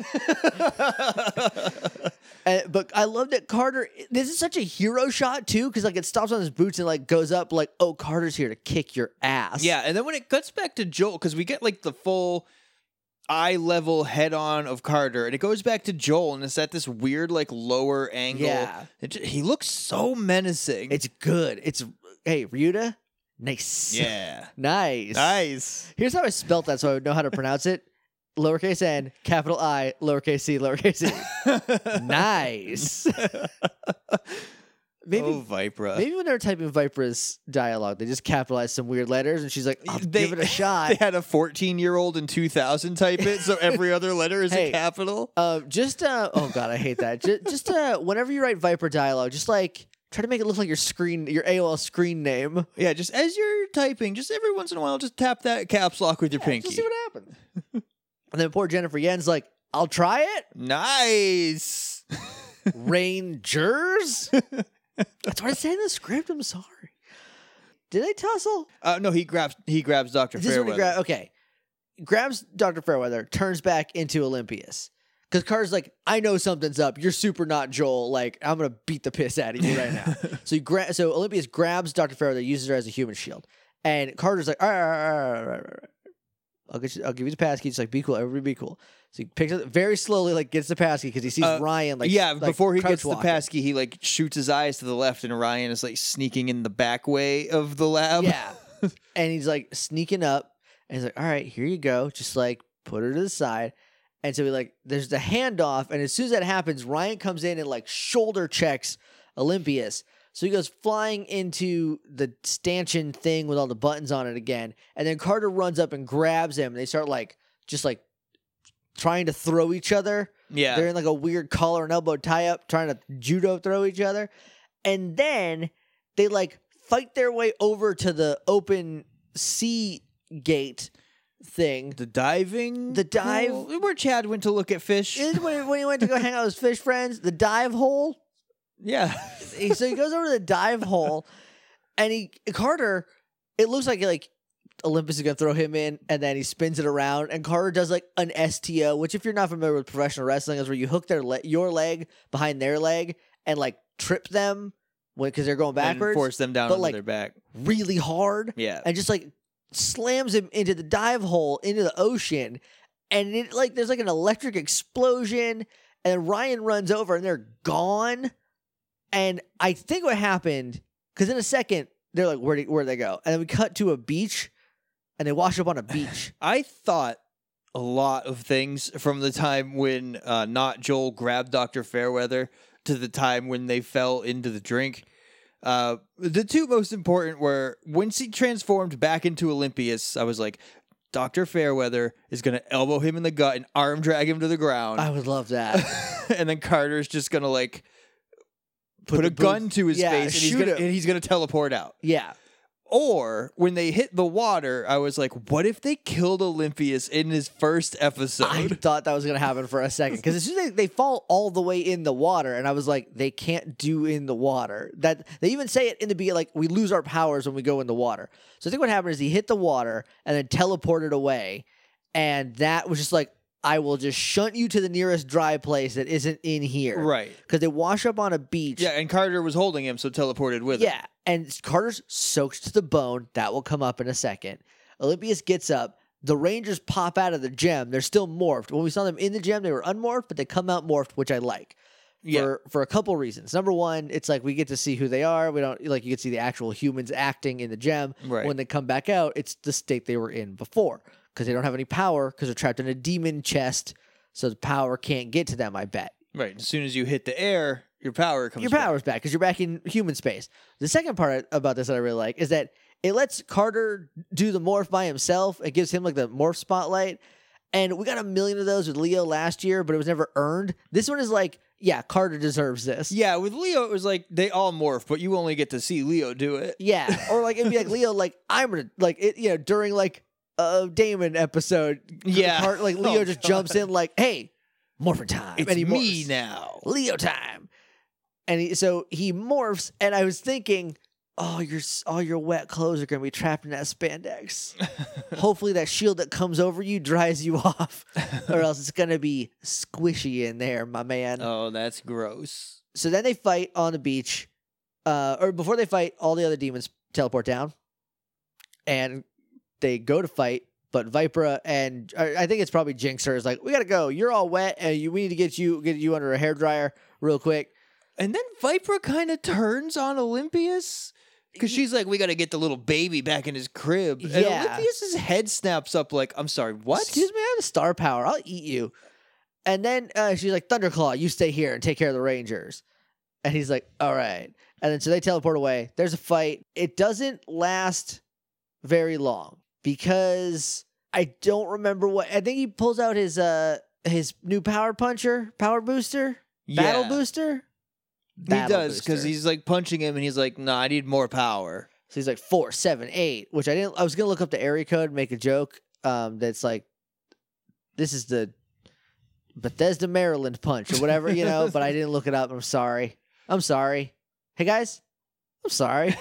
But I love that Carter. This is such a hero shot too, because like it stops on his boots and like goes up like, "Oh, Carter's here to kick your ass." Yeah, and then when it cuts back to Joel, because we get like the full eye level head on of Carter, and it goes back to Joel, and it's at this weird like lower angle. Yeah. He looks so menacing. It's good. Hey, Ryuta, nice. Yeah, nice. Here's how I spelt that, so I would know how to pronounce it. Lowercase n, capital I, lowercase c, lowercase e. Nice. Maybe Vipra. Maybe when they were typing Vipra's dialogue, they just capitalized some weird letters, and she's like, "I'll give it a shot." They had a 14-year-old in 2000 type it, so every other letter is a capital. Oh god, I hate that. Just whenever you write Viper dialogue, just like try to make it look like your AOL screen name. Yeah, just as you're typing, just every once in a while, just tap that caps lock with your pinky. Just see what happens. And then poor Jennifer Yen's like, "I'll try it." Nice. Rangers? That's what I said in the script. I'm sorry. Did they tussle? No, he grabs Dr. Fairweather. Okay. Grabs Dr. Fairweather, turns back into Olympius. Because Carter's like, "I know something's up. You're super not Joel. Like, I'm going to beat the piss out of you right now." So Olympius grabs Dr. Fairweather, uses her as a human shield. And Carter's like, all right. I'll give you the pass key. Just like, be cool. Everybody be cool. So he picks it very slowly, like gets the pass key because he sees Ryan like before he gets the walking. pass key, he like shoots his eyes to the left, and Ryan is like sneaking in the back way of the lab. Yeah, and he's like sneaking up, and he's like, "All right, here you go. Just like put her to the side." And so there's the handoff, and as soon as that happens, Ryan comes in and like shoulder checks Olympius. So he goes flying into the stanchion thing with all the buttons on it again, and then Carter runs up and grabs him, and they start like just like trying to throw each other. Yeah. They're in like a weird collar and elbow tie-up, trying to judo throw each other. And then they like fight their way over to the open sea gate thing. The dive pool, where Chad went to look at fish. When he went to go hang out with his fish friends, the dive hole. Yeah. So he goes over to the dive hole, and Carter, it looks like Olympus is going to throw him in, and then he spins it around, and Carter does like an STO, which if you're not familiar with professional wrestling is where you hook your leg behind their leg and like trip them because they're going backwards. And force them down onto their back. Really hard. Yeah. And just like slams him into the dive hole, into the ocean, and it like there's like an electric explosion, and Ryan runs over and they're gone. And I think what happened, because in a second, they're like, where'd they go? And then we cut to a beach, and they wash up on a beach. I thought a lot of things from the time when not Joel grabbed Dr. Fairweather to the time when they fell into the drink. The two most important were, once he transformed back into Olympius, I was like, Dr. Fairweather is going to elbow him in the gut and arm drag him to the ground. I would love that. And then Carter's just going to like put a gun to his face and he's going to teleport out. Yeah. Or when they hit the water, I was like, what if they killed Olympius in his first episode? I thought that was going to happen for a second. Because as soon as they fall all the way in the water, and I was like, they can't do in the water. That they even say it in the beginning, like, we lose our powers when we go in the water. So I think what happened is he hit the water and then teleported away. And that was just like, I will just shunt you to the nearest dry place that isn't in here. Right. Because they wash up on a beach. Yeah, and Carter was holding him, so teleported with him. Yeah, and Carter's soaked to the bone. That will come up in a second. Olympius gets up. The Rangers pop out of the gem. They're still morphed. When we saw them in the gem, they were unmorphed, but they come out morphed, which I like. For a couple reasons. Number one, it's like we get to see who they are. We don't like you get to see the actual humans acting in the gem. Right. When they come back out, it's the state they were in before because they don't have any power because they're trapped in a demon chest, so the power can't get to them. I bet. Right. As soon as you hit the air, your power comes. Your power's back because you're back in human space. The second part about this that I really like is that it lets Carter do the morph by himself. It gives him like the morph spotlight. And we got a million of those with Leo last year, but it was never earned. This one is like, yeah, Carter deserves this. Yeah, with Leo, it was like they all morph, but you only get to see Leo do it. Yeah. Or like it'd be like Leo, like, I'm gonna like it, you know, during like a Damon episode. Yeah. Like Leo just jumps in like, hey, morphin' time. It's and he me morphs. now. Leo time. And so he morphs, and I was thinking, oh, all your wet clothes are going to be trapped in that spandex. Hopefully that shield that comes over you dries you off, or else it's going to be squishy in there, my man. Oh, that's gross. So then they fight on the beach, or before they fight, all the other demons teleport down, and they go to fight, but Vipera and I think it's probably Jinxer is like, we got to go. You're all wet, and we need to get you under a hairdryer real quick. And then Vipera kind of turns on Olympius. Because she's like, we got to get the little baby back in his crib. And Yeah. Olympius's head snaps up like, I'm sorry, what? Excuse me, I have a star power. I'll eat you. And then she's like, Thunderclaw, you stay here and take care of the Rangers. And he's like, all right. And then so they teleport away. There's a fight. It doesn't last very long because I don't remember what. I think he pulls out his new power booster, battle booster. He does, because he's like punching him and he's like, nah, I need more power. So he's like 4, 7, 8, which I was gonna look up the area code and make a joke. That's like, this is the Bethesda Maryland punch or whatever, you know. But I didn't look it up. I'm sorry. Hey guys, I'm sorry.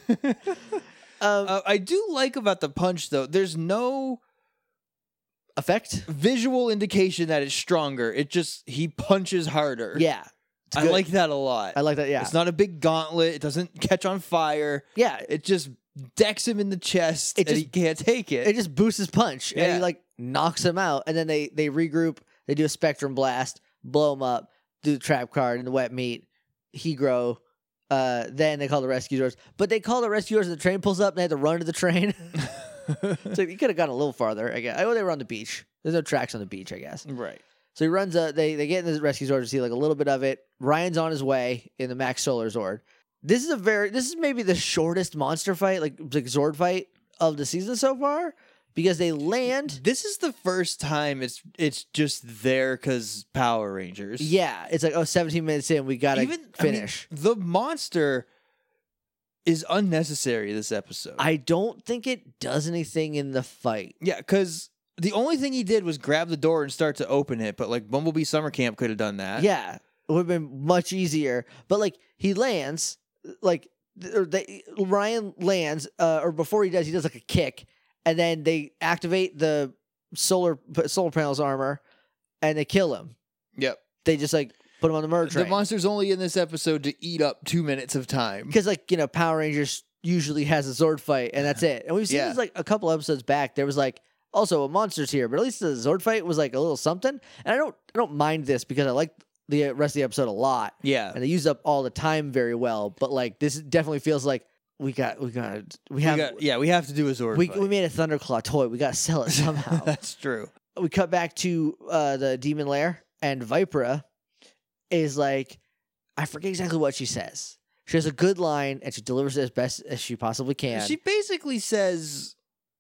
I do like about the punch though. There's no effect, visual indication that it's stronger. It just he punches harder. Yeah. I like that a lot. I like that, yeah. It's not a big gauntlet. It doesn't catch on fire. Yeah. It just decks him in the chest and he can't take it. It just boosts his punch. Yeah. And he like knocks him out. And then they regroup. They do a spectrum blast, blow him up, do the trap card and the wet meat. He grow. Then they call the rescuers. But they call the rescuers and the train pulls up and they have to run to the train. So you could have gone a little farther, I guess. Oh, they were on the beach. There's no tracks on the beach, I guess. Right. So he runs. They get in the rescue Zord to see like a little bit of it. Ryan's on his way in the Max Solar Zord. This is maybe the shortest monster fight, like Zord fight of the season so far, because they land. This is the first time it's just there because Power Rangers. Yeah, it's like 17 minutes in, we gotta finish. I mean, the monster is unnecessary this episode. I don't think it does anything in the fight. Yeah, because the only thing he did was grab the door and start to open it, but like Bumblebee Summer Camp could have done that. Yeah, it would have been much easier. But like he lands, like Ryan lands, or before he does like a kick, and then they activate the solar panels armor, and they kill him. Yep. They just like put him on the murder train. The monster's only in this episode to eat up 2 minutes of time. Because like Power Rangers usually has a Zord fight, and that's it. And we've seen this like a couple episodes back. There was like. Also, a monster's here, but at least the Zord fight was like a little something. And I don't mind this because I like the rest of the episode a lot. Yeah, and they use up all the time very well. But like this definitely feels like we have to do a Zord. We made a Thunderclaw toy. We got to sell it somehow. That's true. We cut back to the demon lair, and Vipera is like, I forget exactly what she says. She has a good line, and she delivers it as best as she possibly can. She basically says,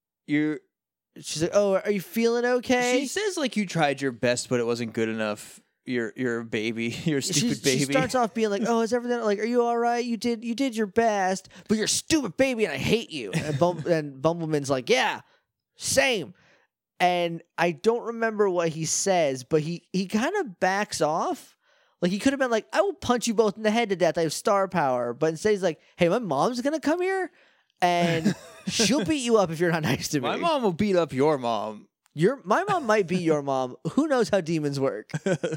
She's like, "Oh, are you feeling okay?" She says like you tried your best, but it wasn't good enough. You're a baby. You're a stupid baby. She starts off being like, "Oh, is everything like? Are you all right? You did your best, but you're a stupid baby, and I hate you." And, and Bumbleman's like, "Yeah, same." And I don't remember what he says, but he kind of backs off. Like he could have been like, "I will punch you both in the head to death. I have star power," but instead he's like, "Hey, my mom's gonna come here." And she'll beat you up if you're not nice to me. My mom will beat up your mom. My mom might be your mom. Who knows how demons work?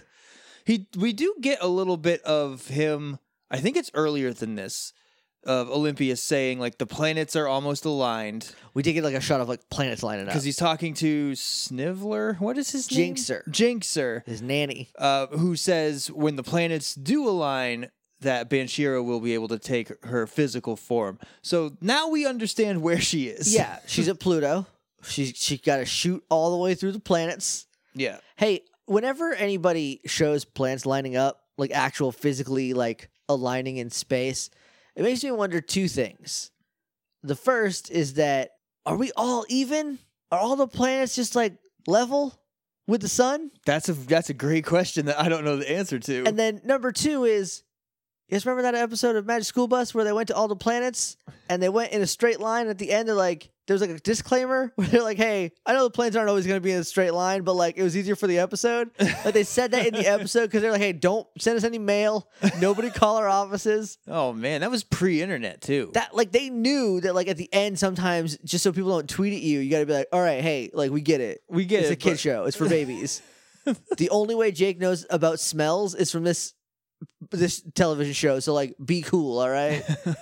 We do get a little bit of him. I think it's earlier than this. Of Olympia saying like the planets are almost aligned. We did get like a shot of like planets lining up Because he's talking to Snivler. What is his name? Jinxer. His nanny. Who says when the planets do align, that Banshiro will be able to take her physical form. So now we understand where she is. Yeah, she's at Pluto. She got to shoot all the way through the planets. Yeah. Hey, whenever anybody shows planets lining up, like actual physically like aligning in space, it makes me wonder two things. The first is that, are we all even? Are all the planets just like level with the sun? That's a great question that I don't know the answer to. And then number two is, you guys remember that episode of Magic School Bus where they went to all the planets and they went in a straight line at the end? They're like, there was like a disclaimer where they're like, hey, I know the planes aren't always going to be in a straight line, but like it was easier for the episode. Like they said that in the episode because they're like, hey, don't send us any mail. Nobody call our offices. Oh man, that was pre-internet too. That like they knew that like at the end sometimes just so people don't tweet at you, you got to be like, all right, hey, like we get it. It's a kid show. It's for babies. The only way Jake knows about smells is from this television show. So like be cool, all right?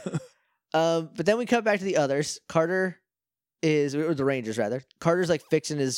But then we come back to the others. Carter or the Rangers rather. Carter's like fixing his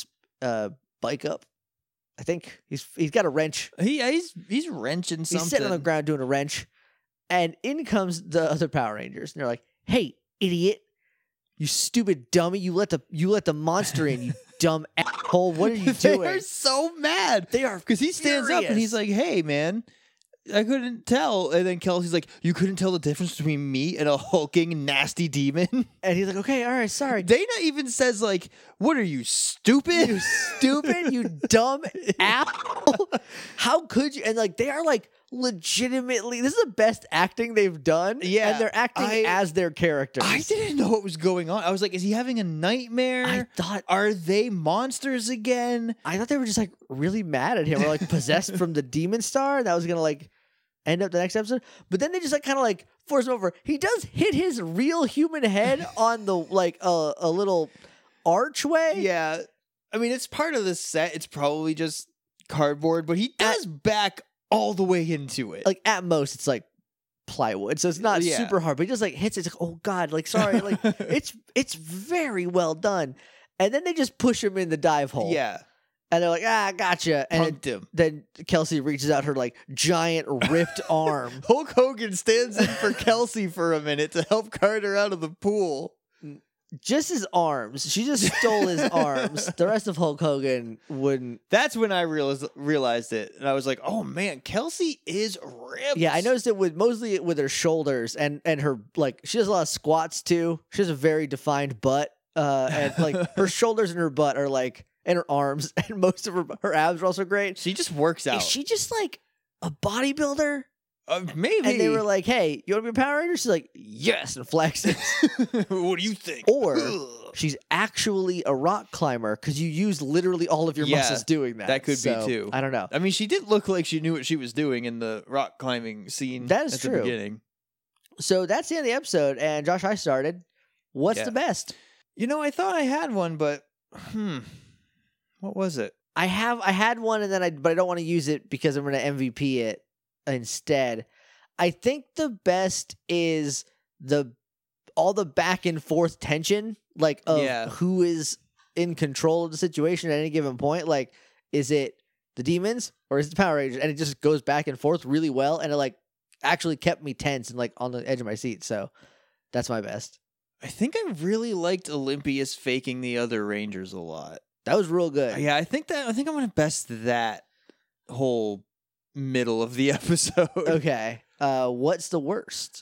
bike up. I think he's got a wrench. He's wrenching something. He's sitting on the ground doing a wrench. And in comes the other Power Rangers. And they're like, "Hey, idiot. You stupid dummy. You let the monster in, you dumb asshole. What are you doing?" They're so mad. They are because he stands up and he's like, "Hey, man, I couldn't tell." And then Kelsey's like, "You couldn't tell the difference between me and a hulking, nasty demon?" And he's like, "Okay, all right, sorry." Dana even says like, "What are you, stupid? You stupid, you dumb asshole. How could you?" And like they are like legitimately, this is the best acting they've done. Yeah, and they're acting as their characters. I didn't know what was going on. I was like, is he having a nightmare? I thought, are they monsters again? I thought they were just like really mad at him or like possessed from the demon star that was gonna like end up the next episode. But then they just like kind of like force him over. He does hit his real human head on the like a little archway. Yeah, I mean it's part of the set. It's probably just cardboard, but he does back all the way into it. Like at most, it's like plywood, so it's not super hard. But he just like hits it. It's like, oh god, like sorry, like it's very well done. And then they just push him in the dive hole. Yeah, and they're like, gotcha. And punked him. Then Kelsey reaches out her like giant ripped arm. Hulk Hogan stands in for Kelsey for a minute to help Carter out of the pool. Just his arms. She just stole his arms. The rest of Hulk Hogan wouldn't. That's when I realized it. And I was like, oh man, Kelsey is ripped. Yeah, I noticed it mostly with her shoulders and her, like, she does a lot of squats too. She has a very defined butt. And like her shoulders and her butt are like, and her arms, and most of her abs are also great. She just works out. Is she just like a bodybuilder? Maybe. And they were like, hey, you want to be a Power Ranger? She's like, yes, and flexes. What do you think? Or she's actually a rock climber because you use literally all of your muscles doing that. That could be too. I don't know. I mean, she did look like she knew what she was doing in the rock climbing scene. That is at true. The beginning. So that's the end of the episode. And Josh, I started. What's the best? You know, I thought I had one, but what was it? I had one, and then but I don't want to use it because I'm going to MVP it instead. I think the best is all the back and forth tension, like of who is in control of the situation at any given point. Like, is it the demons or is it the Power Rangers? And it just goes back and forth really well, and it like actually kept me tense and like on the edge of my seat. So that's my best. I think I really liked Olympius faking the other Rangers a lot. That was real good. Yeah, I think I'm gonna best that whole middle of the episode. Okay. What's the worst?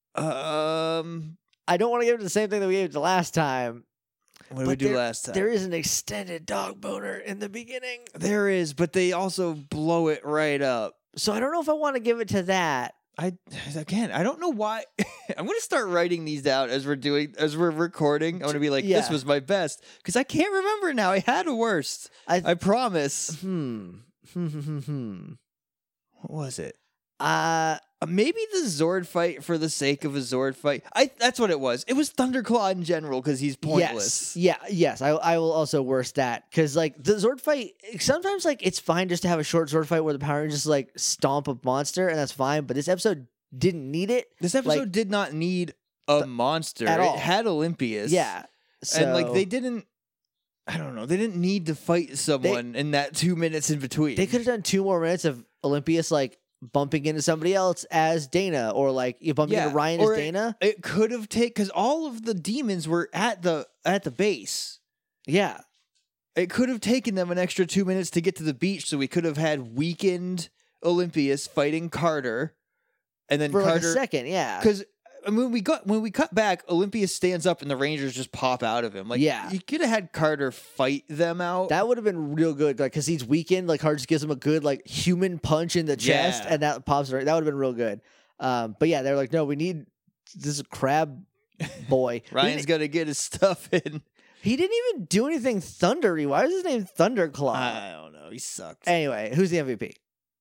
I don't want to give it the same thing that we gave it the last time. What did we do last time? There is an extended dog boner in the beginning. There is, but they also blow it right up. So I don't know if I want to give it to that. I don't know why. I'm gonna start writing these down as we're recording. I'm gonna be like, this was my best because I can't remember now. I had a worst. I promise. What was it? maybe the Zord fight for the sake of a Zord fight. That's what it was. It was Thunderclaw in general because he's pointless. Yes. I will also worst that because like the Zord fight. Sometimes like it's fine just to have a short Zord fight where the Power Rangers like stomp a monster and that's fine. But this episode didn't need it. This episode did not need a monster at all. It had Olympius. Yeah, and like they didn't. I don't know. They didn't need to fight someone in that 2 minutes in between. They could have done 2 more minutes of Olympius like bumping into somebody else as Dana, or like you bumping into Ryan as Dana. It could have taken because all of the demons were at the base. Yeah, it could have taken them an extra 2 minutes to get to the beach, so we could have had weakened Olympius fighting Carter, and then for Carter like a second. Yeah, because. When we cut back, Olympius stands up and the Rangers just pop out of him. Like, you could have had Carter fight them out. That would have been real good, like because he's weakened. Like Carter just gives him a good like human punch in the chest, and that pops right. That would have been real good. But yeah, they're like, no, we need this crab boy. Ryan's gonna get his stuff in. He didn't even do anything thundery. Why is his name Thunderclaw? I don't know. He sucks. Anyway, who's the MVP?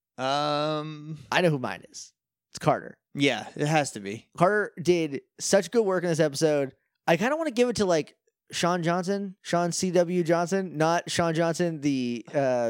I know who mine is. It's Carter. Yeah, it has to be. Carter did such good work in this episode. I kind of want to give it to like Sean C.W. Johnson, not Sean Johnson, the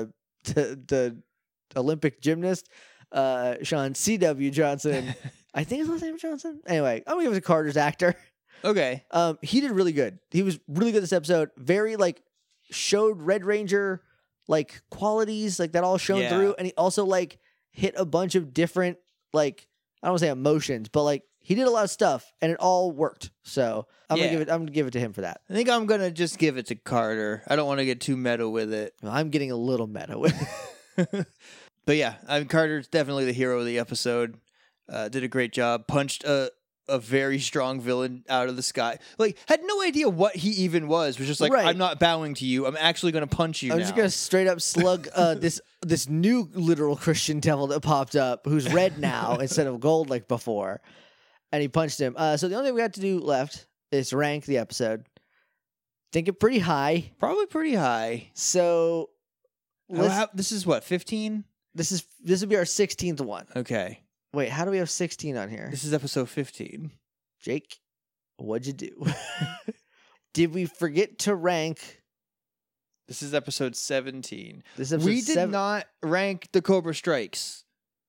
Olympic gymnast. Sean C.W. Johnson. I think his last name is Johnson. Anyway, I'm gonna give it to Carter's actor. Okay. He did really good. He was really good this episode. Very like showed Red Ranger like qualities like that all shown through, and he also like hit a bunch of different like. I don't want to say emotions, but like he did a lot of stuff and it all worked. So I'm gonna give it to him for that. I think I'm gonna just give it to Carter. I don't want to get too meta with it. Well, I'm getting a little meta with it. But yeah, Carter's definitely the hero of the episode. Did a great job. Punched a very strong villain out of the sky. Like, had no idea what he even was. Was just like, I'm not bowing to you. I'm actually going to punch you. I'm just going to straight up slug this new literal Christian devil that popped up, who's red now instead of gold like before. And he punched him. So the only thing we got to do left is rank the episode. Think it pretty high. Probably pretty high. So this is what, 15? This would be our 16th one. Okay. Wait, how do we have 16 on here? This is episode 15. Jake, what'd you do? Did we forget to rank? This is episode 17. We did not rank the Cobra Strikes.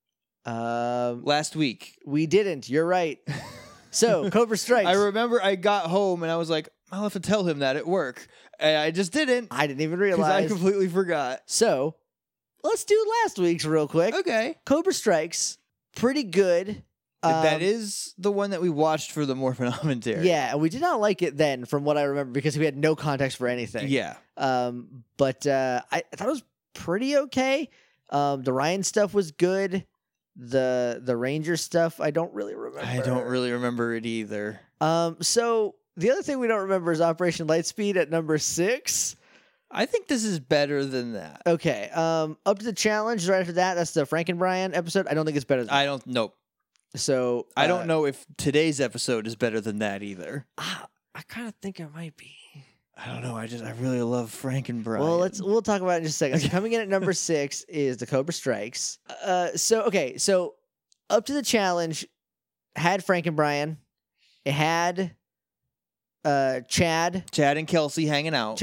Last week. We didn't. You're right. So, Cobra Strikes. I remember I got home and I was like, I'll have to tell him that at work. And I just didn't. I didn't even realize. Because I completely forgot. So, let's do last week's real quick. Okay. Cobra Strikes. Pretty good. That is the one that we watched for the Morphin commentary. Yeah, we did not like it then, from what I remember, because we had no context for anything. Yeah. But I thought it was pretty okay. The Ryan stuff was good. The Ranger stuff, I don't really remember. I don't really remember it either. So the other thing we don't remember is Operation Lightspeed at number 6. I think this is better than that. Okay. Up to the Challenge right after that. That's the Frankenbryan episode. I don't think it's better than that. Nope. So I don't know if today's episode is better than that either. I kind of think it might be. I don't know. I really love Frankenbryan. Well, we'll talk about it in just a second. So coming in at number 6 is the Cobra Strikes. So Up to the Challenge had Frankenbryan. It had Chad and Kelsey hanging out.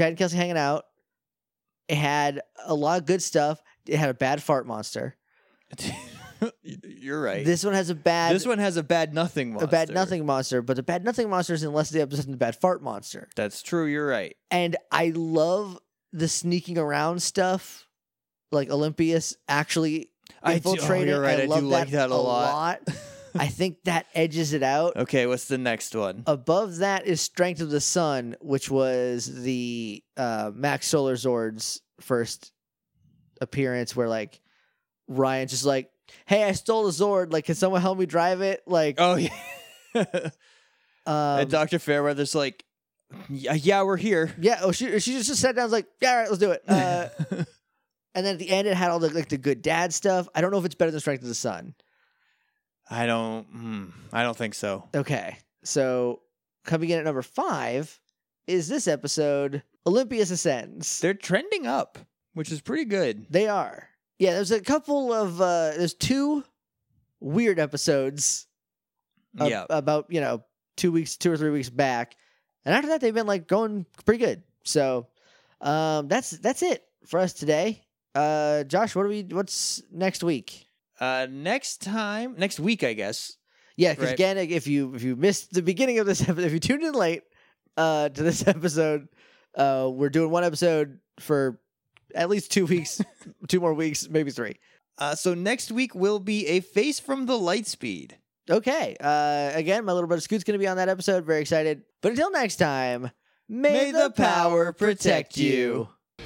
It had a lot of good stuff. It had a bad fart monster. You're right. This one has a bad nothing monster. A bad nothing monster, but the bad nothing monster is in less of the episode than the bad fart monster. That's true. You're right. And I love the sneaking around stuff. Like Olympius actually infiltrated. You're right. I do like that a lot. I think that edges it out. Okay, what's the next one? Above that is Strength of the Sun, which was the Max Solar Zord's first appearance, where like Ryan's just like, "Hey, I stole the Zord. Like, can someone help me drive it?" Like, oh yeah. And Dr. Fairweather's like, "Yeah, we're here." Yeah. Oh, she just sat down, and was like, "Yeah, all right, let's do it." And then at the end, it had all the good dad stuff. I don't know if it's better than Strength of the Sun. I don't think so. Okay. So coming in at number 5 is this episode, Olympius Ascends. They're trending up, which is pretty good. They are. Yeah, there's a couple of there's 2 weird episodes about 2 or 3 weeks back, and after that they've been like going pretty good. So that's it for us today. Josh, what's next week? Next week, I guess. Yeah, because Right. again, if you missed the beginning of this episode, if you tuned in late to this episode, we're doing one episode for at least 2 weeks, 2 more weeks, maybe 3. So next week will be A Face from the Lightspeed. Okay. Again, my little brother Scoot's going to be on that episode. Very excited. But until next time, may the power protect you.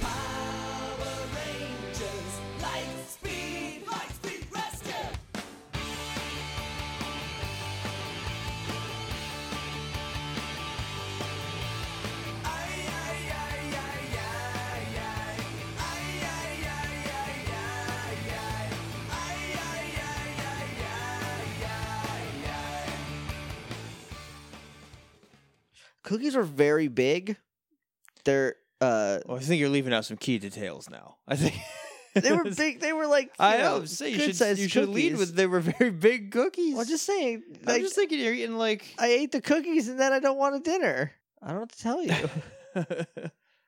Cookies are very big. They're Well, I think you're leaving out some key details now. I think they were big. They were like I know. So you should lead cookies. with they were very big cookies. Well, just saying. I'm Like, just thinking you're eating like. I ate the cookies and then I don't want a dinner. I don't know what to tell you.